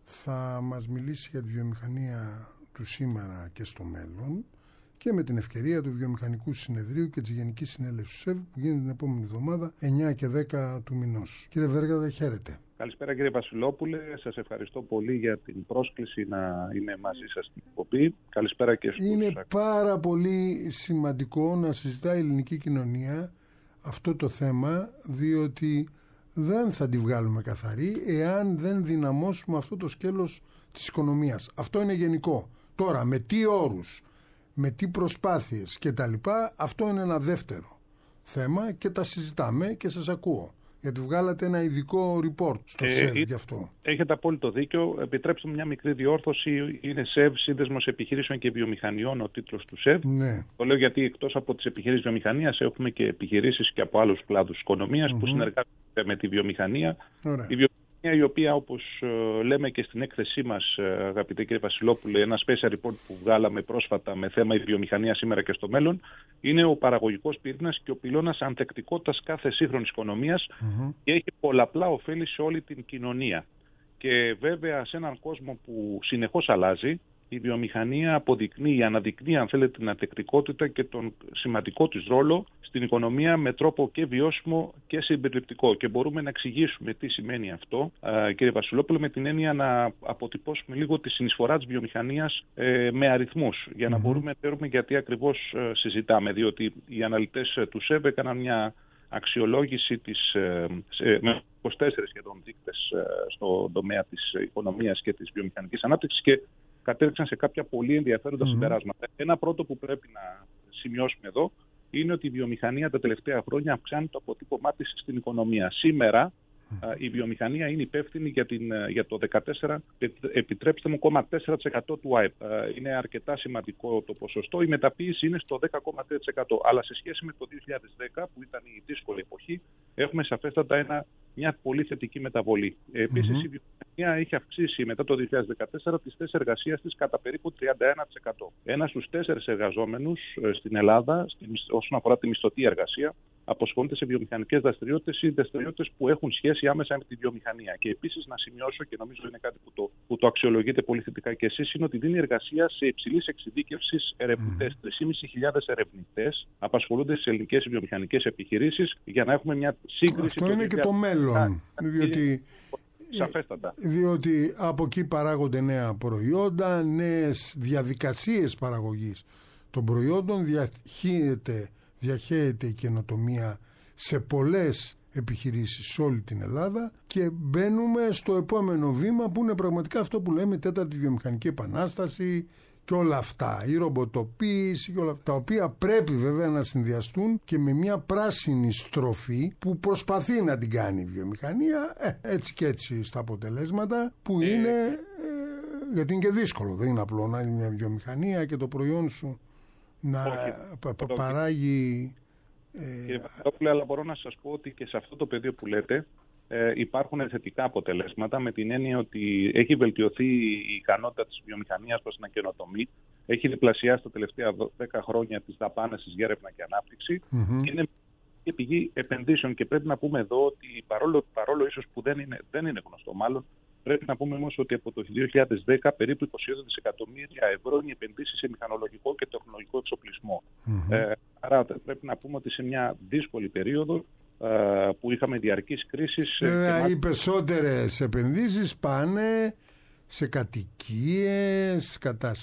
θα μας μιλήσει για τη βιομηχανία του σήμερα και στο μέλλον και με την ευκαιρία του Βιομηχανικού Συνεδρίου και της Γενικής Συνέλευσης ΣΕΒ που γίνεται την επόμενη εβδομάδα εννιά και δέκα του μηνός. Κύριε Βέργαδα, χαίρετε. Καλησπέρα κύριε Βασιλόπουλε, σας ευχαριστώ πολύ για την πρόσκληση να είμαι μαζί σας στην εκπομπή. Καλησπέρα και στους... Είναι πάρα πολύ σημαντικό να συζητάει η ελληνική κοινωνία αυτό το θέμα, διότι δεν θα τη βγάλουμε καθαρή εάν δεν δυναμώσουμε αυτό το σκέλος της οικονομίας. Αυτό είναι γενικό. Τώρα, με τι όρους, με τι προσπάθειες και τα λοιπά, αυτό είναι ένα δεύτερο θέμα και τα συζητάμε και σας ακούω. Γιατί βγάλατε ένα ειδικό report στο ε, ΣΕΒ γι' αυτό. Έχετε απόλυτο δίκιο. Επιτρέψτε μου μια μικρή διόρθωση. Είναι ΣΕΒ, Σύνδεσμος Επιχειρήσεων και Βιομηχανιών, ο τίτλος του ΣΕΒ. Ναι. Το λέω γιατί εκτός από τις επιχειρήσεις βιομηχανίας έχουμε και επιχειρήσεις και από άλλους κλάδους οικονομίας mm-hmm. που συνεργάζονται με τη βιομηχανία. Ωραία. Η βιομηχανία η οποία, όπως λέμε και στην έκθεσή μας, αγαπητέ κύριε Βασιλόπουλε, ένα special report που βγάλαμε πρόσφατα με θέμα η βιομηχανία σήμερα και στο μέλλον, είναι ο παραγωγικός πυρήνας και ο πυλώνας ανθεκτικότητας κάθε σύγχρονης οικονομίας mm-hmm. και έχει πολλαπλά ωφέλη σε όλη την κοινωνία. Και βέβαια σε έναν κόσμο που συνεχώς αλλάζει, η βιομηχανία αποδεικνύει, αναδεικνύει αν θέλετε την ανθεκτικότητα και τον σημαντικό της ρόλο στην οικονομία με τρόπο και βιώσιμο και συμπεριληπτικό. Και μπορούμε να εξηγήσουμε τι σημαίνει αυτό, κύριε Βασιλόπουλο, με την έννοια να αποτυπώσουμε λίγο τη συνεισφορά της βιομηχανίας ε, με αριθμούς, για να mm-hmm. μπορούμε να ξέρουμε γιατί ακριβώς ε, συζητάμε. Διότι οι αναλυτές του ΣΕΒ έκαναν μια αξιολόγηση της, ε, σε, με είκοσι τέσσερις σχεδόν δείκτες ε, στον τομέα της οικονομίας και της βιομηχανικής ανάπτυξης και κατέληξαν σε κάποια πολύ ενδιαφέροντα mm-hmm. συμπεράσματα. Ένα πρώτο που πρέπει να σημειώσουμε εδώ είναι ότι η βιομηχανία τα τελευταία χρόνια αυξάνει το αποτύπωμά της στην οικονομία. Σήμερα mm-hmm. η βιομηχανία είναι υπεύθυνη για, την, για το δεκατέσσερα, επιτρέψτε μου, κόμμα τέσσερα τοις εκατό του ΑΕΠ. Είναι αρκετά σημαντικό το ποσοστό. Η μεταποίηση είναι στο δέκα κόμμα τρία τοις εκατό. Αλλά σε σχέση με το δύο χιλιάδες δέκα, που ήταν η δύσκολη εποχή, έχουμε σαφέστατα ένα, μια πολύ θετική μεταβολή. Επίσης, mm-hmm. η βιομηχανία έχει αυξήσει μετά το δύο χιλιάδες δεκατέσσερα τις θέσεις εργασίας της κατά περίπου τριάντα ένα τοις εκατό. Ένας στους τέσσερις εργαζόμενους στην Ελλάδα, όσον αφορά τη μισθωτή εργασία, αποσχολείται σε βιομηχανικές δραστηριότητες ή δραστηριότητες που έχουν σχέση άμεσα με τη βιομηχανία. Και επίσης να σημειώσω, και νομίζω είναι κάτι που το, που το αξιολογείτε πολύ θετικά και εσείς, είναι ότι δίνει εργασία σε υψηλής εξειδίκευσης ερευνητές. Mm. τρεις χιλιάδες πεντακόσιοι ερευνητές απασχολούνται στις ελληνικές βιομηχανικές επιχειρήσεις για να έχουμε μια σύγκριση. Αυτό είναι και το μέλλον. Διότι... Σαφέστατα. Διότι από εκεί παράγονται νέα προϊόντα, νέες διαδικασίες παραγωγής των προϊόντων, διαχέεται, διαχέεται η καινοτομία σε πολλές επιχειρήσεις σε όλη την Ελλάδα και μπαίνουμε στο επόμενο βήμα που είναι πραγματικά αυτό που λέμε η τέταρτη βιομηχανική επανάσταση και όλα αυτά, η ρομποτοποίηση και όλα αυτά, τα οποία πρέπει βέβαια να συνδυαστούν και με μια πράσινη στροφή που προσπαθεί να την κάνει η βιομηχανία, ε, έτσι και έτσι στα αποτελέσματα που ε... είναι, ε, γιατί είναι και δύσκολο, δεν είναι απλό να είναι μια βιομηχανία και το προϊόν σου να Όχι, πα, παράγει... Ε... Κύριε Παπαδόπουλε, αλλά μπορώ να σας πω ότι και σε αυτό το πεδίο που λέτε ε, υπάρχουν θετικά αποτελέσματα, με την έννοια ότι έχει βελτιωθεί η ικανότητα της βιομηχανίας προς την καινοτομή, έχει διπλασιάσει τα τελευταία δέκα χρόνια τις δαπάνες της για έρευνα και ανάπτυξη, mm-hmm. είναι και πηγή επενδύσεων, και πρέπει να πούμε εδώ ότι παρόλο, παρόλο ίσως που δεν είναι, δεν είναι γνωστό μάλλον, πρέπει να πούμε όμως ότι από το δύο χιλιάδες δέκα περίπου είκοσι δισεκατομμύρια ευρώ είναι οι επενδύσεις σε μηχανολογικό και τεχνολογικό εξοπλισμό. Mm-hmm. Ε, άρα πρέπει να πούμε ότι σε μια δύσκολη περίοδο ε, που είχαμε διαρκείς κρίσεις... Βέβαια, ε, οι περισσότερες επενδύσεις πάνε σε κατοικίες,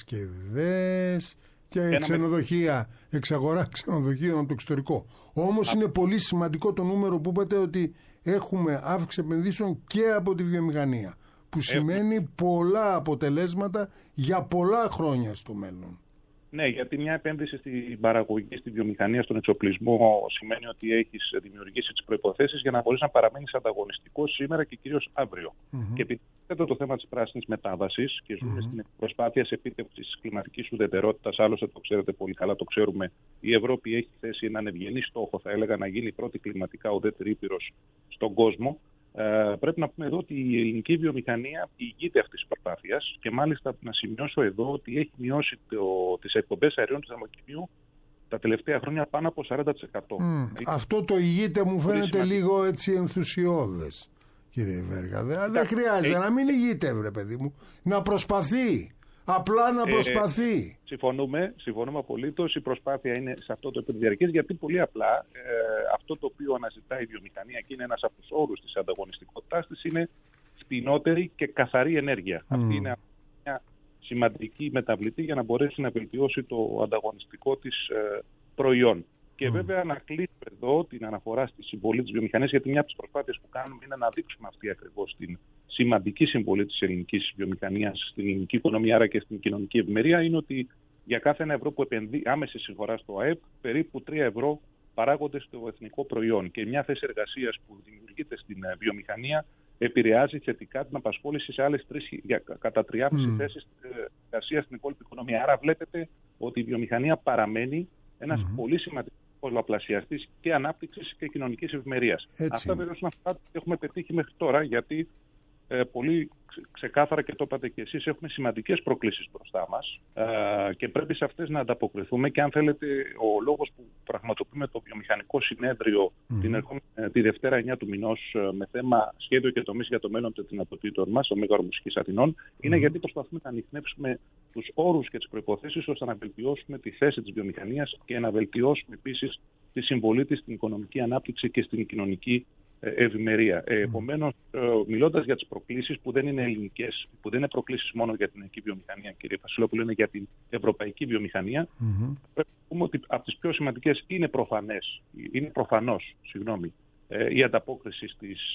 κατασκευές και Ένα ξενοδοχεία, με... εξαγορά ξενοδοχείων από το εξωτερικό. Όμως Α... είναι πολύ σημαντικό το νούμερο που είπατε, ότι έχουμε αύξηση επενδύσεων και από τη βιομηχανία, που σημαίνει Έχουμε... πολλά αποτελέσματα για πολλά χρόνια στο μέλλον. Ναι, γιατί μια επένδυση στην παραγωγή, στη βιομηχανία, στον εξοπλισμό σημαίνει ότι έχεις δημιουργήσει τις προϋποθέσεις για να μπορείς να παραμείνεις ανταγωνιστικός σήμερα και κυρίως αύριο. Mm-hmm. Και επειδή το θέμα της πράσινης μετάβασης και ζούμε mm-hmm. στην προσπάθεια σε επίτευξη της κλιματικής ουδετερότητας, άλλωστε το ξέρετε πολύ καλά, το ξέρουμε, η Ευρώπη έχει θέσει έναν ευγενή στόχο, θα έλεγα, να γίνει η πρώτη κλιματικά ουδέτερη ήπειρος στον κόσμο. Uh, πρέπει να πούμε εδώ ότι η ελληνική βιομηχανία ηγείται αυτής της προσπάθειας, και μάλιστα να σημειώσω εδώ ότι έχει μειώσει το, τις εκπομπές αερίων του θερμοκηπίου τα τελευταία χρόνια πάνω από σαράντα τοις εκατό. Mm, έχει... Αυτό το ηγείται μου φαίνεται σημαντικό. Λίγο έτσι ενθουσιώδες, κύριε Βέργα. Δεν, δεν χρειάζεται έχει... να μην ηγείται, βρε παιδί μου, να προσπαθεί. Απλά να προσπαθεί. Ε, συμφωνούμε, συμφωνούμε απολύτως. Η προσπάθεια είναι σε αυτό το επίπεδο διαρκής, γιατί πολύ απλά ε, αυτό το οποίο αναζητάει η βιομηχανία, και είναι ένας από τους όρους της ανταγωνιστικότητάς της, είναι φτηνότερη και καθαρή ενέργεια. Mm. Αυτή είναι μια σημαντική μεταβλητή για να μπορέσει να βελτιώσει το ανταγωνιστικό της ε, προϊόν. Και mm. βέβαια να κλείσω εδώ την αναφορά στη συμβολή της βιομηχανίας, γιατί μια από τις προσπάθειες που κάνουμε είναι να δείξουμε αυτή ακριβώς την σημαντική συμβολή της ελληνικής βιομηχανίας στην ελληνική οικονομία, άρα και στην κοινωνική ευημερία, είναι ότι για κάθε ένα ευρώ που επενδύει άμεση συνεισφορά στο ΑΕΠ, περίπου τρία ευρώ παράγονται στο εθνικό προϊόν. Και μια θέση εργασίας που δημιουργείται στην βιομηχανία επηρεάζει θετικά την απασχόληση σε άλλες τρεις, για, κατά τριάμισι mm. θέσεις εργασίας στην υπόλοιπη οικονομία. Άρα βλέπετε ότι η βιομηχανία παραμένει ένας mm-hmm. πολύ σημαντικός πολλαπλασιαστής και ανάπτυξης και κοινωνικής ευημερίας. Αυτά βέβαια είναι αυτά που έχουμε πετύχει μέχρι τώρα, γιατί ε, πολύ ξεκάθαρα, και το είπατε και εσείς, έχουμε σημαντικές προκλήσεις μπροστά μας ε, και πρέπει σε αυτές να ανταποκριθούμε. Και αν θέλετε, ο λόγος που πραγματοποιούμε το βιομηχανικό συνέδριο mm. την ερχόμενη, τη Δευτέρα εννιά του μηνός, με θέμα σχέδιο και τομείς για το μέλλον των δυνατοτήτων μας, ο Μέγαρο Μουσικής Αθηνών, mm. είναι γιατί προσπαθούμε να ανιχνεύσουμε τους όρους και τις προϋποθέσεις ώστε να βελτιώσουμε τη θέση της βιομηχανίας και να βελτιώσουμε επίσης τη συμβολή της στην οικονομική ανάπτυξη και στην κοινωνική ευημερία. Mm. Επομένως, μιλώντας για τις προκλήσεις που δεν είναι ελληνικές, που δεν είναι προκλήσεις μόνο για την ελληνική βιομηχανία, κύριε Βασιλόπουλο, είναι για την ευρωπαϊκή βιομηχανία, mm-hmm. πρέπει να πούμε ότι από τις πιο σημαντικές είναι προφανές, είναι προφανώς, συγγνώμη, η ανταπόκριση στις,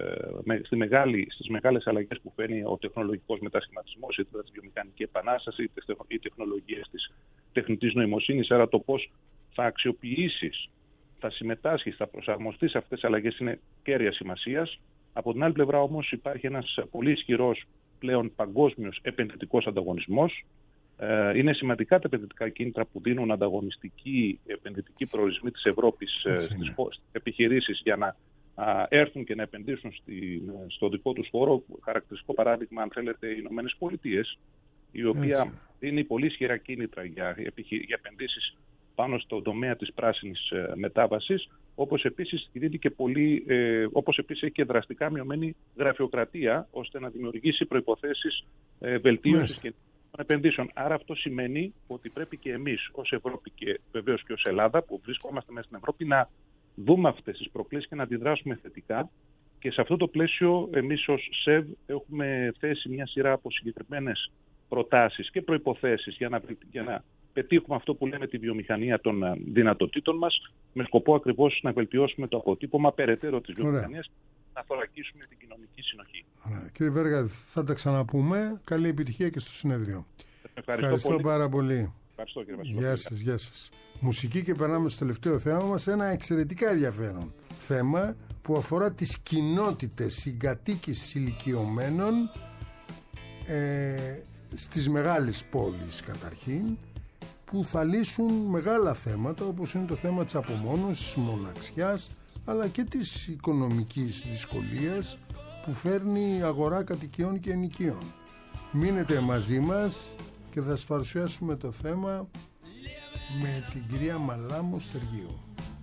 στη μεγάλη, στις μεγάλες αλλαγές που φέρνει ο τεχνολογικός μετασχηματισμός, η βιομηχανική επανάσταση, οι τεχνολογίες της τεχνητής νοημοσύνης. Άρα το πώς θα αξιοποιήσεις, θα συμμετάσχεις, θα προσαρμοστείς σε αυτές τις αλλαγές είναι κέρια σημασίας. Από την άλλη πλευρά όμως υπάρχει ένας πολύ ισχυρός πλέον παγκόσμιος επενδυτικός ανταγωνισμός. Ε, είναι σημαντικά τα επενδυτικά κίνητρα που δίνουν ανταγωνιστικοί επενδυτικοί προορισμοί της Ευρώπης ε, στις επιχειρήσεις για να α, έρθουν και να επενδύσουν στη, στο δικό τους χώρο. Χαρακτηριστικό παράδειγμα, αν θέλετε, οι Ηνωμένες Πολιτείες, η οποία Έτσι. δίνει πολύ ισχυρά κίνητρα για, για επενδύσεις πάνω στον τομέα της πράσινης ε, μετάβασης, όπως επίσης, δίνει και πολύ, ε, όπως επίσης έχει και δραστικά μειωμένη γραφειοκρατία, ώστε να δημιουργήσει προϋποθέσεις ε, βελτίωσης και επενδύσεων. Άρα αυτό σημαίνει ότι πρέπει και εμείς ως Ευρώπη και βεβαίως και ως Ελλάδα, που βρισκόμαστε μέσα στην Ευρώπη, να δούμε αυτές τις προκλήσεις και να αντιδράσουμε θετικά. Και σε αυτό το πλαίσιο εμείς ως ΣΕΒ έχουμε θέσει μια σειρά από συγκεκριμένες προτάσεις και προϋποθέσεις για να, για να πετύχουμε αυτό που λέμε τη βιομηχανία των δυνατοτήτων μας, με σκοπό ακριβώς να βελτιώσουμε το αποτύπωμα περαιτέρω της βιομηχανίας, να θωρακίσουμε την κοινωνική συνοχή. Ωραία. Κύριε Βέργα, θα τα ξαναπούμε. Καλή επιτυχία και στο συνέδριο. Ευχαριστώ, Ευχαριστώ πολύ. πάρα πολύ. Ευχαριστώ, κύριε Βασιλόπουλο. Γεια σας, γεια σας. Μουσική, και περνάμε στο τελευταίο θέμα μας, ένα εξαιρετικά ενδιαφέρον θέμα που αφορά τις κοινότητες συγκατοίκησης ηλικιωμένων ε, στις μεγάλες πόλεις καταρχήν, που θα λύσουν μεγάλα θέματα, όπως είναι το θέμα της απομόνωσης, μοναξιάς, αλλά και της οικονομικής δυσκολίας που φέρνει η αγορά κατοικιών και ενοικίων. Μείνετε μαζί μας και θα σας παρουσιάσουμε το θέμα με την κυρία Μαλάμο Στεργίου.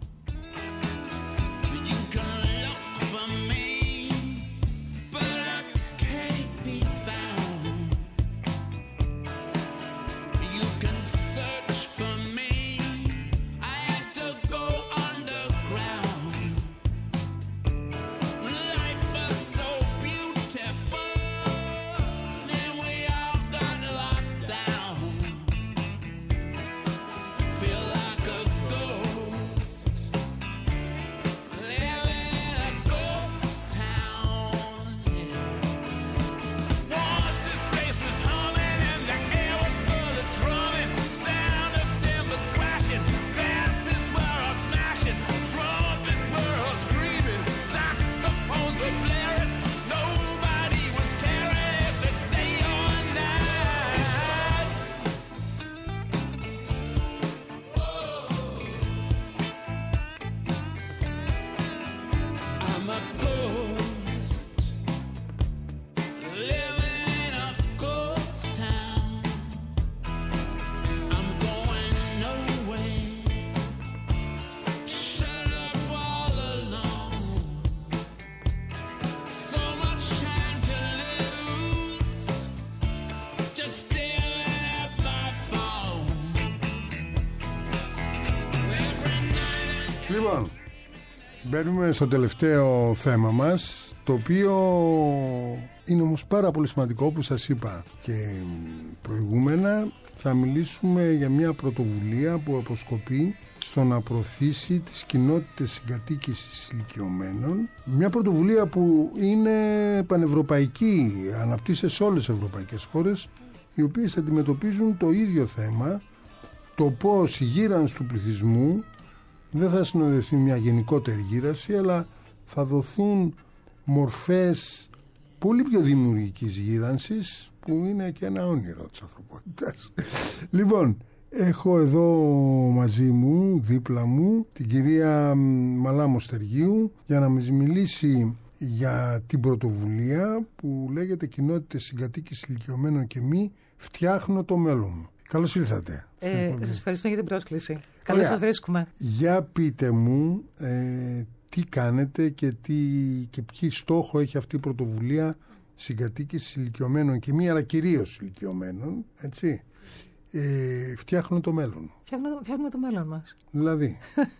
Λοιπόν, μπαίνουμε στο τελευταίο θέμα μας, το οποίο είναι όμως πάρα πολύ σημαντικό, όπως σας είπα και προηγούμενα. Θα μιλήσουμε για μια πρωτοβουλία που αποσκοπεί στο να προωθήσει τις κοινότητες συγκατοίκησης ηλικιωμένων. Μια πρωτοβουλία που είναι πανευρωπαϊκή, αναπτύσσεται σε όλες τις ευρωπαϊκές χώρες, οι οποίες αντιμετωπίζουν το ίδιο θέμα, το πώς η γύρανση του πληθυσμού δεν θα συνοδευτεί μια γενικότερη γύραση, αλλά θα δοθούν μορφές πολύ πιο δημιουργικής γύρανσης, που είναι και ένα όνειρο της ανθρωπότητας. Λοιπόν, έχω εδώ μαζί μου, δίπλα μου, την κυρία Μαλάμο Στεργίου, για να μας μιλήσει για την πρωτοβουλία που λέγεται Κοινότητες Συγκατοίκησης Ηλικιωμένων και Μη, φτιάχνω το μέλλον μου. Καλώς ήρθατε. Ε, σας ευχαριστούμε για την πρόσκληση. Καλώς σας βρίσκουμε. Για πείτε μου ε, τι κάνετε και, τι, και ποιο στόχο έχει αυτή η πρωτοβουλία συγκατοίκησης ηλικιωμένων και μη, αλλά κυρίως ηλικιωμένων, έτσι. Ε, φτιάχνω το μέλλον. Φτιάχνουμε, φτιάχνουμε το μέλλον μας. Δηλαδή.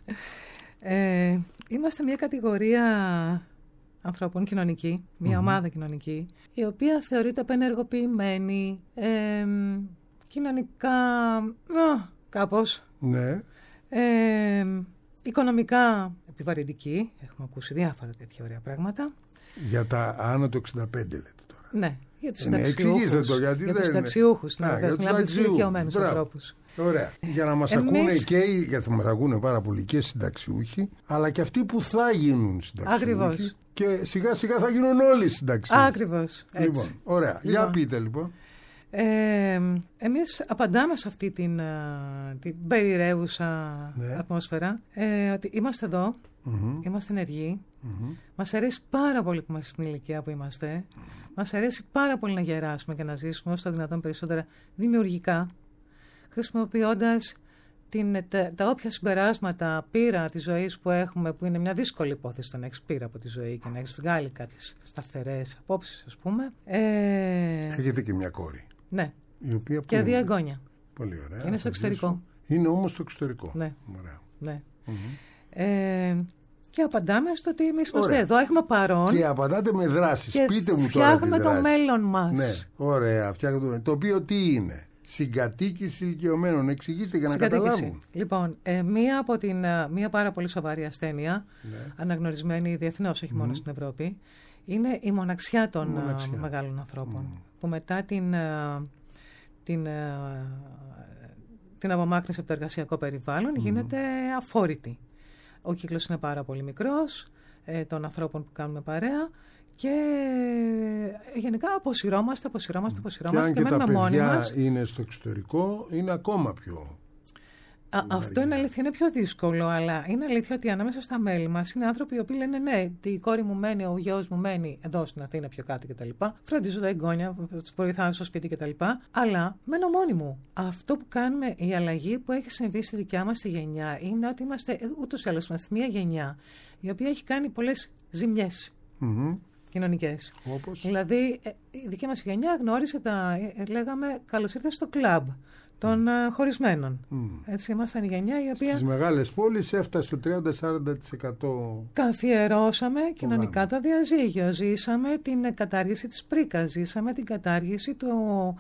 ε, είμαστε μια κατηγορία ανθρώπων κοινωνική, μια mm-hmm. ομάδα κοινωνική, η οποία θεωρείται απενεργοποιημένη, ε, κοινωνικά ε, κάπως. Ναι. Ε, οικονομικά επιβαρυντική. Έχουμε ακούσει διάφορα τέτοια ωραία πράγματα. Για τα άνω του εξήντα πέντε λέτε τώρα. Ναι, για τους συνταξιούχους. Εξηγήστε το, γιατί για δεν τους συνταξιούχους. είναι. Ναι, για τους συνταξιούχους ανθρώπους. Ωραία. Για να μας Εμείς... ακούνε και οι, γιατί θα μας ακούνε πάρα πολύ και συνταξιούχοι, αλλά και αυτοί που θα γίνουν συνταξιούχοι. Ακριβώς. Και σιγά σιγά θα γίνουν όλοι συνταξιούχοι. Ακριβώς. Λοιπόν, ωραία. Λοιπόν. Για πείτε λοιπόν. Ε, εμείς απαντάμε σε αυτή την, την περιραίουσα ναι. ατμόσφαιρα ε, ότι είμαστε εδώ, mm-hmm. είμαστε ενεργοί, mm-hmm. μας αρέσει πάρα πολύ που είμαστε στην ηλικία που είμαστε, mm-hmm. μας αρέσει πάρα πολύ να γεράσουμε και να ζήσουμε όσο το δυνατόν περισσότερα δημιουργικά, χρησιμοποιώντας την, τα, τα όποια συμπεράσματα πείρα της ζωής που έχουμε, που είναι μια δύσκολη υπόθεση το να έχεις πείρα από τη ζωή και να έχεις βγάλει κάποιες σταθερές απόψεις, ας πούμε. Ε, Έχετε και μια κόρη. Ναι. Η οποία και δύο εγγόνια. Πολύ ωραία. Είναι στο εξωτερικό. Είναι όμως στο εξωτερικό. Ναι. Ωραία. Ναι. Mm-hmm. Ε, και απαντάμε στο ότι εμείς είμαστε εδώ, έχουμε παρόν. Και απαντάτε με δράσεις. Και πείτε μου τώρα. Φτιάχνουμε το μέλλον μας. Ναι, ωραία. Φτιάχνουμε. Το οποίο τι είναι? Συγκατοίκηση ηλικιωμένων. Εξηγήστε για να καταλάβουν. Λοιπόν, ε, μία, από την, μία πάρα πολύ σοβαρή ασθένεια, ναι. αναγνωρισμένη διεθνώς, όχι mm-hmm. μόνο στην Ευρώπη, είναι η μοναξιά των μοναξιά. μεγάλων ανθρώπων. Mm. Που μετά την, την, την απομάκρυνση από το εργασιακό περιβάλλον mm. γίνεται αφόρητη. Ο κύκλος είναι πάρα πολύ μικρός ε, των ανθρώπων που κάνουμε παρέα και γενικά αποσυρώμαστε, αποσυρώμαστε, αποσυρώμαστε και, και, και μένουμε μόνοι μας. Αν και τα παιδιά είναι στο εξωτερικό, είναι ακόμα πιο Α, αυτό είναι αλήθεια, είναι πιο δύσκολο, αλλά είναι αλήθεια ότι ανάμεσα στα μέλη μας είναι άνθρωποι οι οποίοι λένε ναι, η κόρη μου μένει, ο γιος μου μένει εδώ στην Αθήνα πιο κάτω κτλ. Φροντίζω τα εγγόνια, τους βοηθάω στο σπίτι κτλ. Αλλά μένω μόνη μου. Αυτό που κάνουμε, η αλλαγή που έχει συμβεί στη δικιά μας τη γενιά, είναι ότι είμαστε ούτως ή άλλως είμαστε μια γενιά η οποία έχει κάνει πολλές ζημιές. Mm-hmm. Κοινωνικές. Όπως? Δηλαδή, η δική μας γενιά γνώρισε τα, λέγαμε, καλώς ήρθες στο κλαμπ των mm. χωρισμένων. Mm. Έτσι, ήμασταν η γενιά η οποία... Στις μεγάλες πόλεις έφτασε το τριάντα με σαράντα τοις εκατό. Καθιερώσαμε κοινωνικά το διαζύγιο. Ζήσαμε την κατάργηση της πρίκας. Ζήσαμε την κατάργηση του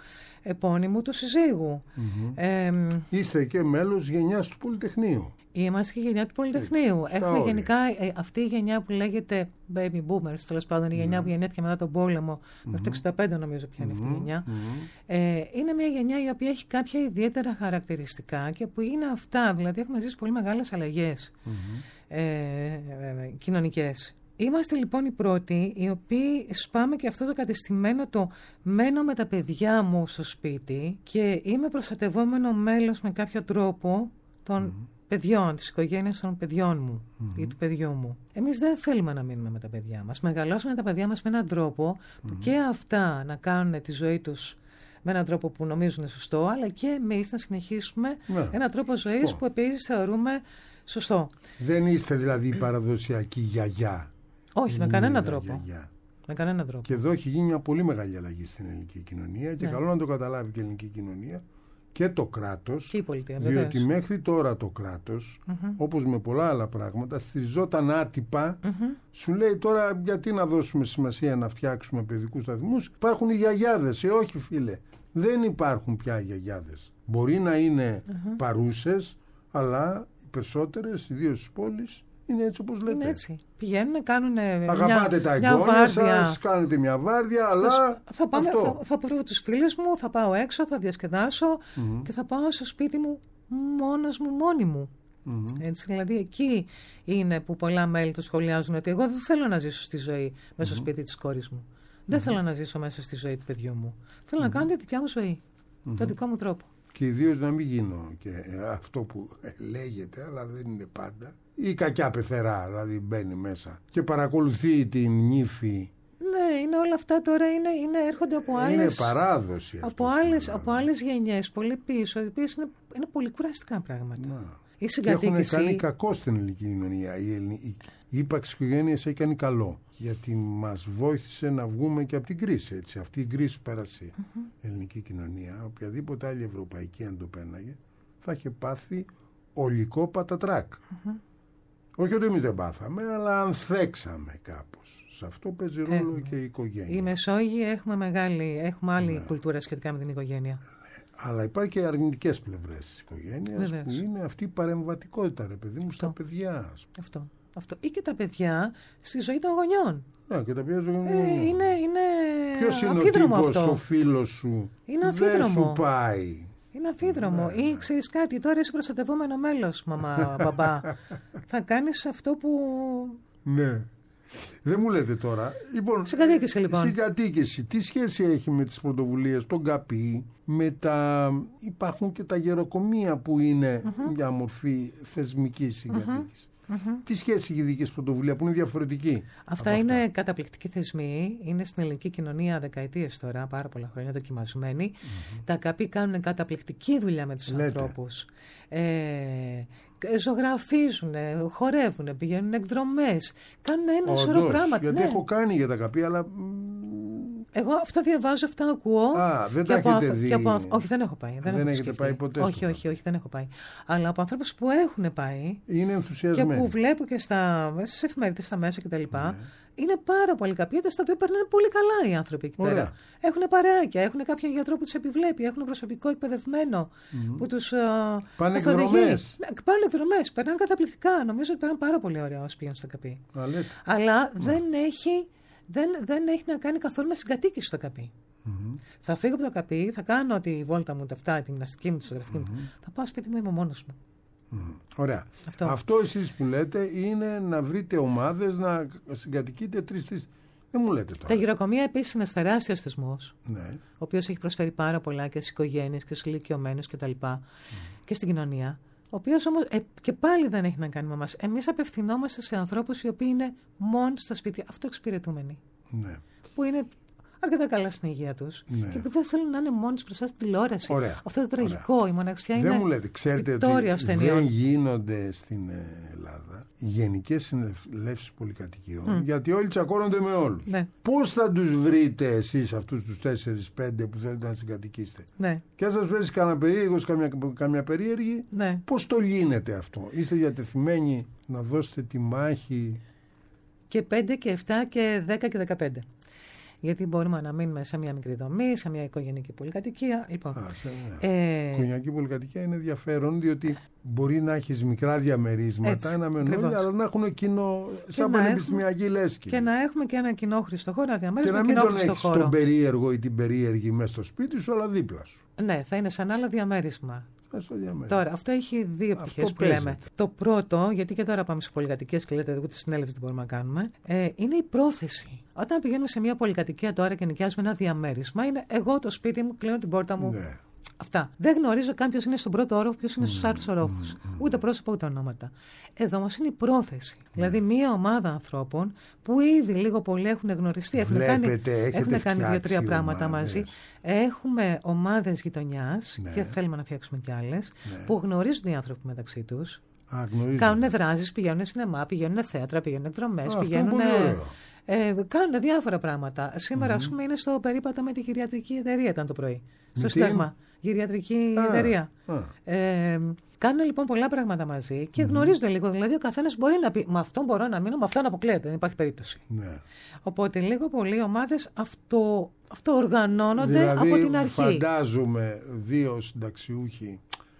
επώνυμου του συζύγου. Mm-hmm. Ε, Είστε και μέλος γενιάς του Πολυτεχνείου. Είμαστε και η γενιά του Πολυτεχνείου. Ε, Έχουμε γενικά ε, αυτή η γενιά που λέγεται baby boomers, τέλος πάντων, η γενιά yeah. που γεννήθηκε μετά τον πόλεμο, mm-hmm. μέχρι το εξήντα πέντε νομίζω πια είναι mm-hmm. αυτή η γενιά. Mm-hmm. Ε, είναι μια γενιά η οποία έχει κάποια ιδιαίτερα χαρακτηριστικά και που είναι αυτά. Δηλαδή έχουμε ζήσει πολύ μεγάλες αλλαγές mm-hmm. ε, ε, ε, κοινωνικές. Είμαστε λοιπόν οι πρώτοι οι οποίοι σπάμε και αυτό το κατεστημένο το μένω με τα παιδιά μου στο σπίτι και είμαι προστατευόμενο μέλος με κάποιο τρόπο των mm-hmm. παιδιών, της οικογένειας των παιδιών μου mm-hmm. ή του παιδιού μου. Εμείς δεν θέλουμε να μείνουμε με τα παιδιά μας. Μεγαλώσουμε τα παιδιά μας με έναν τρόπο που mm-hmm. και αυτά να κάνουν τη ζωή τους με έναν τρόπο που νομίζουν σωστό, αλλά και εμείς να συνεχίσουμε yeah. έναν τρόπο ζωής που επίσης θεωρούμε σωστό. Δεν είστε δηλαδή η παραδοσιακή γιαγιά. Όχι, με κανέναν τρόπο. Με κανέναν τρόπο. Και εδώ έχει γίνει μια πολύ μεγάλη αλλαγή στην ελληνική κοινωνία και yeah. καλό να το καταλάβει και η ελληνική κοινωνία. Και το κράτος, και η πολιτεία, διότι βεβαίως. Μέχρι τώρα το κράτος, mm-hmm. όπως με πολλά άλλα πράγματα, στηριζόταν άτυπα, mm-hmm. σου λέει τώρα γιατί να δώσουμε σημασία να φτιάξουμε παιδικούς σταθμούς, υπάρχουν οι γιαγιάδες. Ε, όχι φίλε, δεν υπάρχουν πια οι γιαγιάδες. Μπορεί να είναι mm-hmm. παρούσες, αλλά οι περισσότερες, ιδίως στις πόλεις, είναι έτσι όπως λέτε. Είναι έτσι. Πηγαίνουν, κάνουν αγαπάτε μια, τα εγγόνια σας, κάνετε μια βάρδια, αλλά θα, θα, πάμε, θα, θα βρω τους φίλους μου, θα πάω έξω, θα διασκεδάσω mm-hmm. και θα πάω στο σπίτι μου μόνος μου, μόνη μου. Mm-hmm. Έτσι, δηλαδή εκεί είναι που πολλά μέλη το σχολιάζουν ότι εγώ δεν θέλω να ζήσω στη ζωή μέσα mm-hmm. στο σπίτι της κόρης μου. Mm-hmm. Δεν θέλω να ζήσω μέσα στη ζωή του παιδιού μου. Θέλω mm-hmm. να κάνω τη δικιά μου ζωή, mm-hmm. το δικό μου τρόπο. Και ιδίως να μην γίνω και αυτό που λέγεται, αλλά δεν είναι πάντα. Η κακιά πεθερά, δηλαδή μπαίνει μέσα και παρακολουθεί την νύφη. Ναι, είναι όλα αυτά τώρα, είναι, είναι, έρχονται από άλλες... Είναι παράδοση αυτό. Από άλλες, από άλλες γενιές, πολύ πίσω, οι οποίες είναι, είναι πολύ κουραστικά πράγματα. Να. Η συγκατοίκηση... Και έχουν κάνει κακό στην ελληνική κοινωνία. Η, Ελλη... η ύπαρξη της οικογένειας έχει κάνει καλό. Γιατί μας βοήθησε να βγούμε και από την κρίση. Έτσι. Αυτή η κρίση πέρασε η mm-hmm. ελληνική κοινωνία. Οποιαδήποτε άλλη ευρωπαϊκή αν το πέναγε, θα είχε πάθει ολικό πατατράκ. Mm-hmm. Όχι ότι εμείς δεν πάθαμε, αλλά ανθέξαμε κάπως. Σε αυτό παίζει ρόλο έχουμε. Και η οικογένεια. Η Μεσόγειοι έχουμε μεγάλη, έχουμε άλλη ναι. κουλτούρα σχετικά με την οικογένεια. Ναι. Αλλά υπάρχει και αρνητικές πλευρές της οικογένειας, βεβαίως. Που είναι αυτή η παρεμβατικότητα, ρε παιδί μου, αυτό. Στα παιδιά. Αυτό. Αυτό. Ή και τα παιδιά στη ζωή των γονιών. Ναι, και τα παιδιά των γονιών. Ε, είναι είναι ποιος είναι ο τύπος ο φίλος σου, είναι δεν σου πάει. Είναι αμφίδρομο. Ναι, ή ξέρεις κάτι, τώρα είσαι προστατευόμενο μέλος, μαμά, μπαμπά. Θα κάνεις αυτό που... Ναι. Δεν μου λέτε τώρα. Λοιπόν, συγκατοίκηση λοιπόν. Συγκατοίκηση. Τι σχέση έχει με τις πρωτοβουλίες, τον ΚΑΠΗ, με τα... Υπάρχουν και τα γεροκομεία που είναι mm-hmm. μια μορφή θεσμικής συγκατοίκησης. Mm-hmm. Τι σχέση έχει η δική πρωτοβουλία που είναι διαφορετική? Αυτά είναι αυτά. Καταπληκτικοί θεσμοί. Είναι στην ελληνική κοινωνία δεκαετίες τώρα, πάρα πολλά χρόνια δοκιμασμένοι. Mm-hmm. Τα ΚΑΠΗ κάνουν καταπληκτική δουλειά με τους Λέτε. ανθρώπους. Ε, ζωγραφίζουν, χορεύουν, πηγαίνουν εκδρομές. Κάνουν ένα Όντως, σωρό πράγματα. Γιατί ναι. έχω κάνει για τα ΚΑΠΗ, αλλά... Εγώ αυτά διαβάζω, αυτά ακούω. Α, δεν τα έχετε από, δει. Από, όχι, δεν έχω πάει. Δεν, δεν έχω έχετε σκεφτεί. πάει ποτέ. Όχι, όχι, όχι, δεν έχω πάει. Αλλά από ανθρώπους που έχουν πάει. Είναι ενθουσιασμένοι. Και που βλέπω και στα, στις εφημερίδες, στα μέσα κτλ. Ναι. Είναι πάρα πολύ καπιέτα στα οποία περνάνε πολύ καλά οι άνθρωποι εκεί Ωραία. πέρα. Έχουν παρεάκια, έχουν κάποιον γιατρό που τους επιβλέπει, έχουν προσωπικό εκπαιδευμένο mm-hmm. που τους. Uh, πάνε εκδρομές. Πάνε εκδρομές, περνάνε καταπληκτικά. Νομίζω ότι περνάνε πάρα πολύ ωραία όσοι πήγαν στο ΚΑΠΗ. Αλλά ναι. δεν, έχει, δεν, δεν έχει να κάνει καθόλου με συγκατοίκηση στο ΚΑΠΗ. Mm-hmm. Θα φύγω από το ΚΑΠΗ, θα κάνω τη βόλτα μου, τα αυτά, την γυμναστική μου, τη ζωγραφική mm-hmm. μου. Θα πάω σπίτι μου, είμαι μόνος μου. Mm. Ωραία. Αυτό. Αυτό εσείς που λέτε είναι να βρείτε ομάδες, να συγκατοικείτε τρεις-τρεις. Δεν μου λέτε τώρα. Τα γυροκομεία επίσης είναι ένας τεράστιος θεσμός, ναι. ο οποίος έχει προσφέρει πάρα πολλά και στις οικογένειες και στους ηλικιωμένους κτλ. Mm. Και στην κοινωνία. ο οποίος όμως ε, και πάλι δεν έχει να κάνει με εμάς. Εμείς απευθυνόμαστε σε ανθρώπους οι οποίοι είναι μόνοι στα σπίτια, αυτοεξυπηρετούμενοι. Ναι. Που είναι αρκετά καλά στην υγεία τους, ναι, και που δεν θέλουν να είναι μόνοι μπροστά στην τηλεόραση. Ωραία. Αυτό το τραγικό, ωραία, η μοναξιά δεν είναι. Δεν μου λέτε, ξέρετε ότι ασθενειών. Δεν γίνονται στην Ελλάδα γενικές συνελεύσεις πολυκατοικιών, mm. γιατί όλοι τσακώνονται με όλους. Ναι. Πώς θα τους βρείτε εσείς αυτούς τους τέσσερις πέντε που θέλετε να συγκατοικήσετε? Ναι. Και αν σας πέσει κανένα περίεργος, καμιά, καμιά περίεργη, ναι, πώς το λύνετε αυτό? Είστε διατεθειμένοι να δώσετε τη μάχη? Και πέντε και επτά και δέκα και δεκαπέντε. Γιατί μπορούμε να μείνουμε σε μια μικρή δομή, σε μια οικογενειακή πολυκατοικία. Λοιπόν, Α, σε μια ε... οικογενειακή πολυκατοικία είναι ενδιαφέρον, διότι μπορεί να έχεις μικρά διαμερίσματα, έτσι, ένα μενό, αλλά να έχουν κοινό, σαν πανεπιστημιακή λέσχη. Και να έχουμε και ένα κοινόχρηστο χώρο, ένα διαμέρισμα. Και να μην τον έχεις τον περίεργο ή την περίεργη μέσα στο σπίτι σου, αλλά δίπλα σου. Ναι, θα είναι σαν άλλο διαμέρισμα. Τώρα, αυτό έχει δύο πτυχές που λέμε. Το πρώτο, γιατί και τώρα πάμε σε πολυκατοικίες και λέτε, εγώ τη συνέλευση δεν μπορούμε να κάνουμε, ε, είναι η πρόθεση. Όταν πηγαίνουμε σε μια πολυκατοικία τώρα και νοικιάζουμε ένα διαμέρισμα, είναι εγώ το σπίτι μου, κλείνω την πόρτα μου. Ναι. Αυτά. Δεν γνωρίζω καν ποιος είναι στον πρώτο όροφο, ποιος είναι στους άλλους ορόφους. Mm, mm, ούτε πρόσωπα ούτε ονόματα. Εδώ όμως είναι η πρόθεση. Mm. Δηλαδή, μια ομάδα ανθρώπων που ήδη λίγο πολύ έχουν γνωριστεί, έχουν Βλέπετε, κάνει, έχουν κάνει δύο-τρία πράγματα μαζί. Έχουμε ομάδες γειτονιάς, ναι, και θέλουμε να φτιάξουμε κι άλλες, ναι, που γνωρίζονται οι άνθρωποι μεταξύ τους. Α, κάνουν δράσεις, πηγαίνουν σινεμά, πηγαίνουν θέατρα, πηγαίνουν εκδρομές, πηγαίνουν. Ε, κάνουν διάφορα πράγματα. Σήμερα, mm-hmm, ας πούμε, είναι στο περίπατο με τη γυριατρική εταιρεία, ήταν το πρωί. Στο Στέγμα. Γυριατρική ah, εταιρεία. Ah. Ε, κάνουν λοιπόν πολλά πράγματα μαζί και mm-hmm, γνωρίζονται λίγο. Δηλαδή, ο καθένας μπορεί να πει: με αυτόν μπορώ να μείνω, με αυτόν αποκλείεται. Δεν υπάρχει περίπτωση. Ναι. Οπότε, λίγο πολύ οι ομάδες αυτό, αυτό οργανώνονται δηλαδή, από την αρχή. Φαντάζομαι δύο συνταξιούχοι,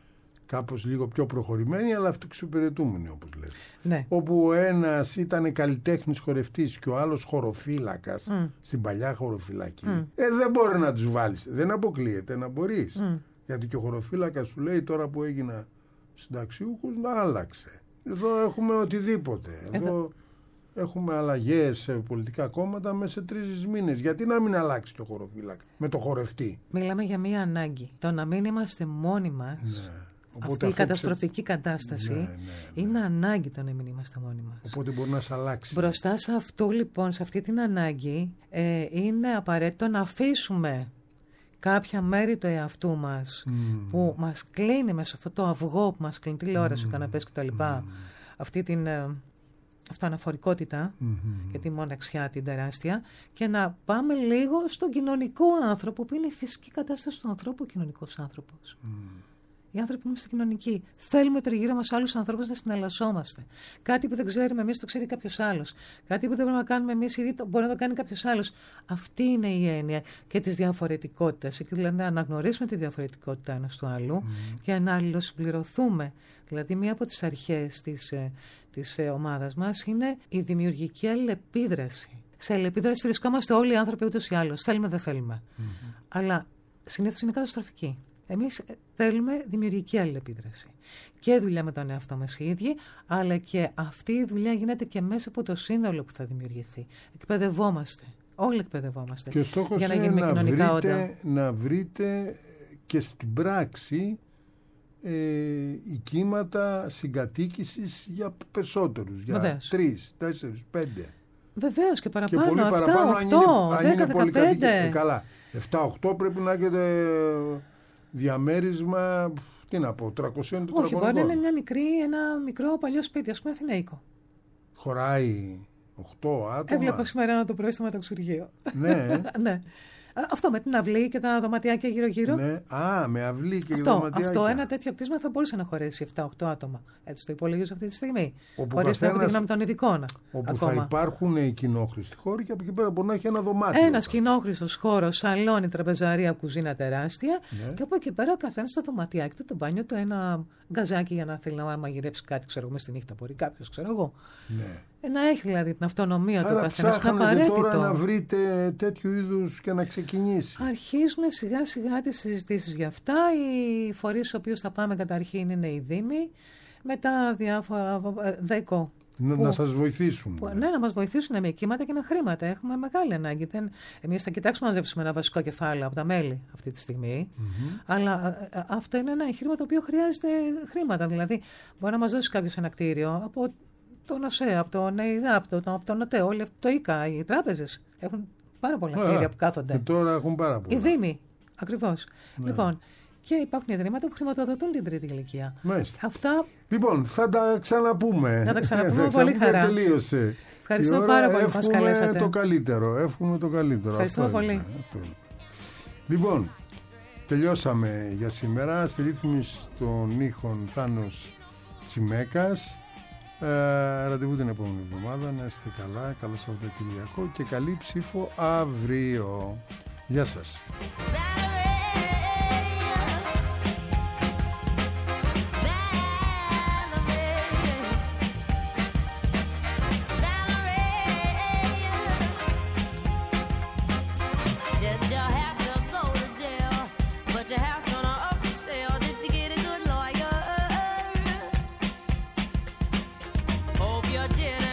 κάπως λίγο πιο προχωρημένοι, αλλά αυτοεξυπηρετούμενοι, όπως λέτε. Ναι. Όπου ο ένας ήταν καλλιτέχνης χορευτής και ο άλλος χωροφύλακας, mm, στην παλιά χωροφυλακή. Mm. Ε, δεν μπορεί να τους βάλεις. Δεν αποκλείεται να μπορείς. Mm. Γιατί και ο χωροφύλακας σου λέει τώρα που έγινα συνταξιούχος να άλλαξε. Εδώ έχουμε οτιδήποτε. Εδώ, Εδώ... έχουμε αλλαγές σε πολιτικά κόμματα μέσα σε τρεις μήνες. Γιατί να μην αλλάξει και ο χωροφύλακα με το χορευτή? Μιλάμε για μία ανάγκη. Το να μην είμαστε μόνοι μας. Ναι. Οπότε αυτή η καταστροφική ξε... κατάσταση, ναι, ναι, ναι, είναι ανάγκη το να μην είμαστε μόνοι μας. Οπότε μπορεί να σε αλλάξει. Μπροστά σε αυτό λοιπόν, σε αυτή την ανάγκη, ε, είναι απαραίτητο να αφήσουμε κάποια μέρη του εαυτού μας, mm, που μας κλείνει μέσα σε αυτό το αυγό που μας κλείνει, τηλεόραση, mm, ο καναπές κτλ. Mm, αυτή την ε, αυτοαναφορικότητα, mm-hmm, και τη μοναξιά την τεράστια, και να πάμε λίγο στον κοινωνικό άνθρωπο, που είναι η φυσική κατάσταση του ανθρώπου, ο κοινωνικός άνθρωπος. Mm. Οι άνθρωποι είμαστε κοινωνικοί. Θέλουμε τριγύρω μας άλλους ανθρώπους να συναλλασσόμαστε. Κάτι που δεν ξέρουμε εμείς το ξέρει κάποιος άλλος. Κάτι που δεν μπορούμε να κάνουμε εμείς ήδη το μπορεί να το κάνει κάποιος άλλος. Αυτή είναι η έννοια και της διαφορετικότητας. Και δηλαδή να αναγνωρίσουμε τη διαφορετικότητα ενός του άλλου, mm, και να αλληλοσυμπληρωθούμε. Δηλαδή, μία από τις αρχές της, της ομάδας μας είναι η δημιουργική αλληλεπίδραση. Σε αλληλεπίδραση βρισκόμαστε όλοι οι άνθρωποι ούτως ή άλλως. Θέλουμε, δεν θέλουμε. Mm-hmm. Αλλά συνήθως είναι καταστροφική. Εμείς θέλουμε δημιουργική αλληλεπίδραση. Και δουλειά με τον εαυτό μας οι ίδιοι, αλλά και αυτή η δουλειά γίνεται και μέσα από το σύνολο που θα δημιουργηθεί. Εκπαιδευόμαστε. Όλοι εκπαιδευόμαστε. Και ο στόχος για να είναι γίνουμε να βρείτε, όντα. να βρείτε και στην πράξη ε, οι κύματα συγκατοίκησης για περισσότερους. Για Βεβαίως. τρεις, τέσσερις, πέντε. Βεβαίως και παραπάνω. Και πολύ αυτά, παραπάνω οκτώ, αν είναι, είναι δέκα, ε, καλά. επτά οκτώ πρέπει να έχετε διαμέρισμα, τι να πω, τριακόσια τετραγωνικών. Όχι, μπορεί να είναι μια μικρή, ένα μικρό παλιό σπίτι, ας πούμε αθηναϊκό. Χωράει οκτώ άτομα. Έβλεπα σήμερα ένα το πρωί στο μεταξουργείο. Ναι. Ναι. Αυτό με την αυλή και τα δωματιάκια γύρω-γύρω. Ναι. Α, με αυλή και αυτό, δωματιάκια. Αυτό ένα τέτοιο κτίσμα θα μπορούσε να χωρέσει επτά οκτώ άτομα. Έτσι το υπολογίζω αυτή τη στιγμή. Χωρίς να έχω τη γνώμη των ειδικών. Όπου ακόμα. Θα υπάρχουν οι κοινόχρηστοι χώροι και από εκεί πέρα μπορεί να έχει ένα δωμάτιο. Ένας κοινόχρηστος χώρος, σαλόνι, τραπεζαρία, κουζίνα τεράστια. Ναι. Και από εκεί πέρα ο καθένας το δωματιάκι του, το μπάνιο του, ένα γκαζάκι για να θέλει να μαγειρέψει κάτι, ξέρω εγώ, στη νύχτα μπορεί κάποιο, ξέρω εγώ. Ναι. Να έχει δηλαδή την αυτονομία του καθένα. Άρα τώρα να βρείτε τέτοιου είδους και να ξεκινήσει. Αρχίζουμε σιγά σιγά τις συζητήσεις για αυτά. Οι φορείς στους οποίους θα πάμε καταρχήν είναι οι Δήμοι, μετά διάφορα δέκο. Να, να σας βοηθήσουν. Που, ναι, να μας βοηθήσουν με κύματα και με χρήματα. Έχουμε μεγάλη ανάγκη. Δεν, εμείς θα κοιτάξουμε να μαζέψουμε ένα βασικό κεφάλαιο από τα μέλη αυτή τη στιγμή. Mm-hmm. Αλλά α, α, αυτό είναι ένα εγχείρημα το οποίο χρειάζεται χρήματα. Δηλαδή, μπορεί να μας δώσει κάποιος ένα κτίριο από τον ΟΣΕ, από τον ΕΙΔΑ, από τον, από τον ΟΤΕ, όλοι το ΙΚΑ, οι τράπεζες έχουν πάρα πολλά κτίρια που κάθονται. Και τώρα έχουν πάρα πολλά. Οι Δήμοι, ακριβώς. Ναι. Λοιπόν, και υπάρχουν ιδρύματα που χρηματοδοτούν την τρίτη ηλικία. Αυτά... Λοιπόν, θα τα ξαναπούμε. Θα τα ξαναπούμε πολύ χαρά. Τελείωσε. Ευχαριστώ πάρα πολύ που μας καλέσατε. Εύχομαι το καλύτερο. Εύχομαι το καλύτερο. Ευχαριστώ Αυτό πολύ. Είναι. Αυτό είναι. Λοιπόν, τελειώσαμε για σήμερα. Στη ρύθμιση των ήχων Θάνος Τσιμέκας. Ε, ραντεβού την επόμενη εβδομάδα. Να είστε καλά. Καλό Σαββατοκυριακό και καλή ψήφο αύριο. Γεια σας. Dinner.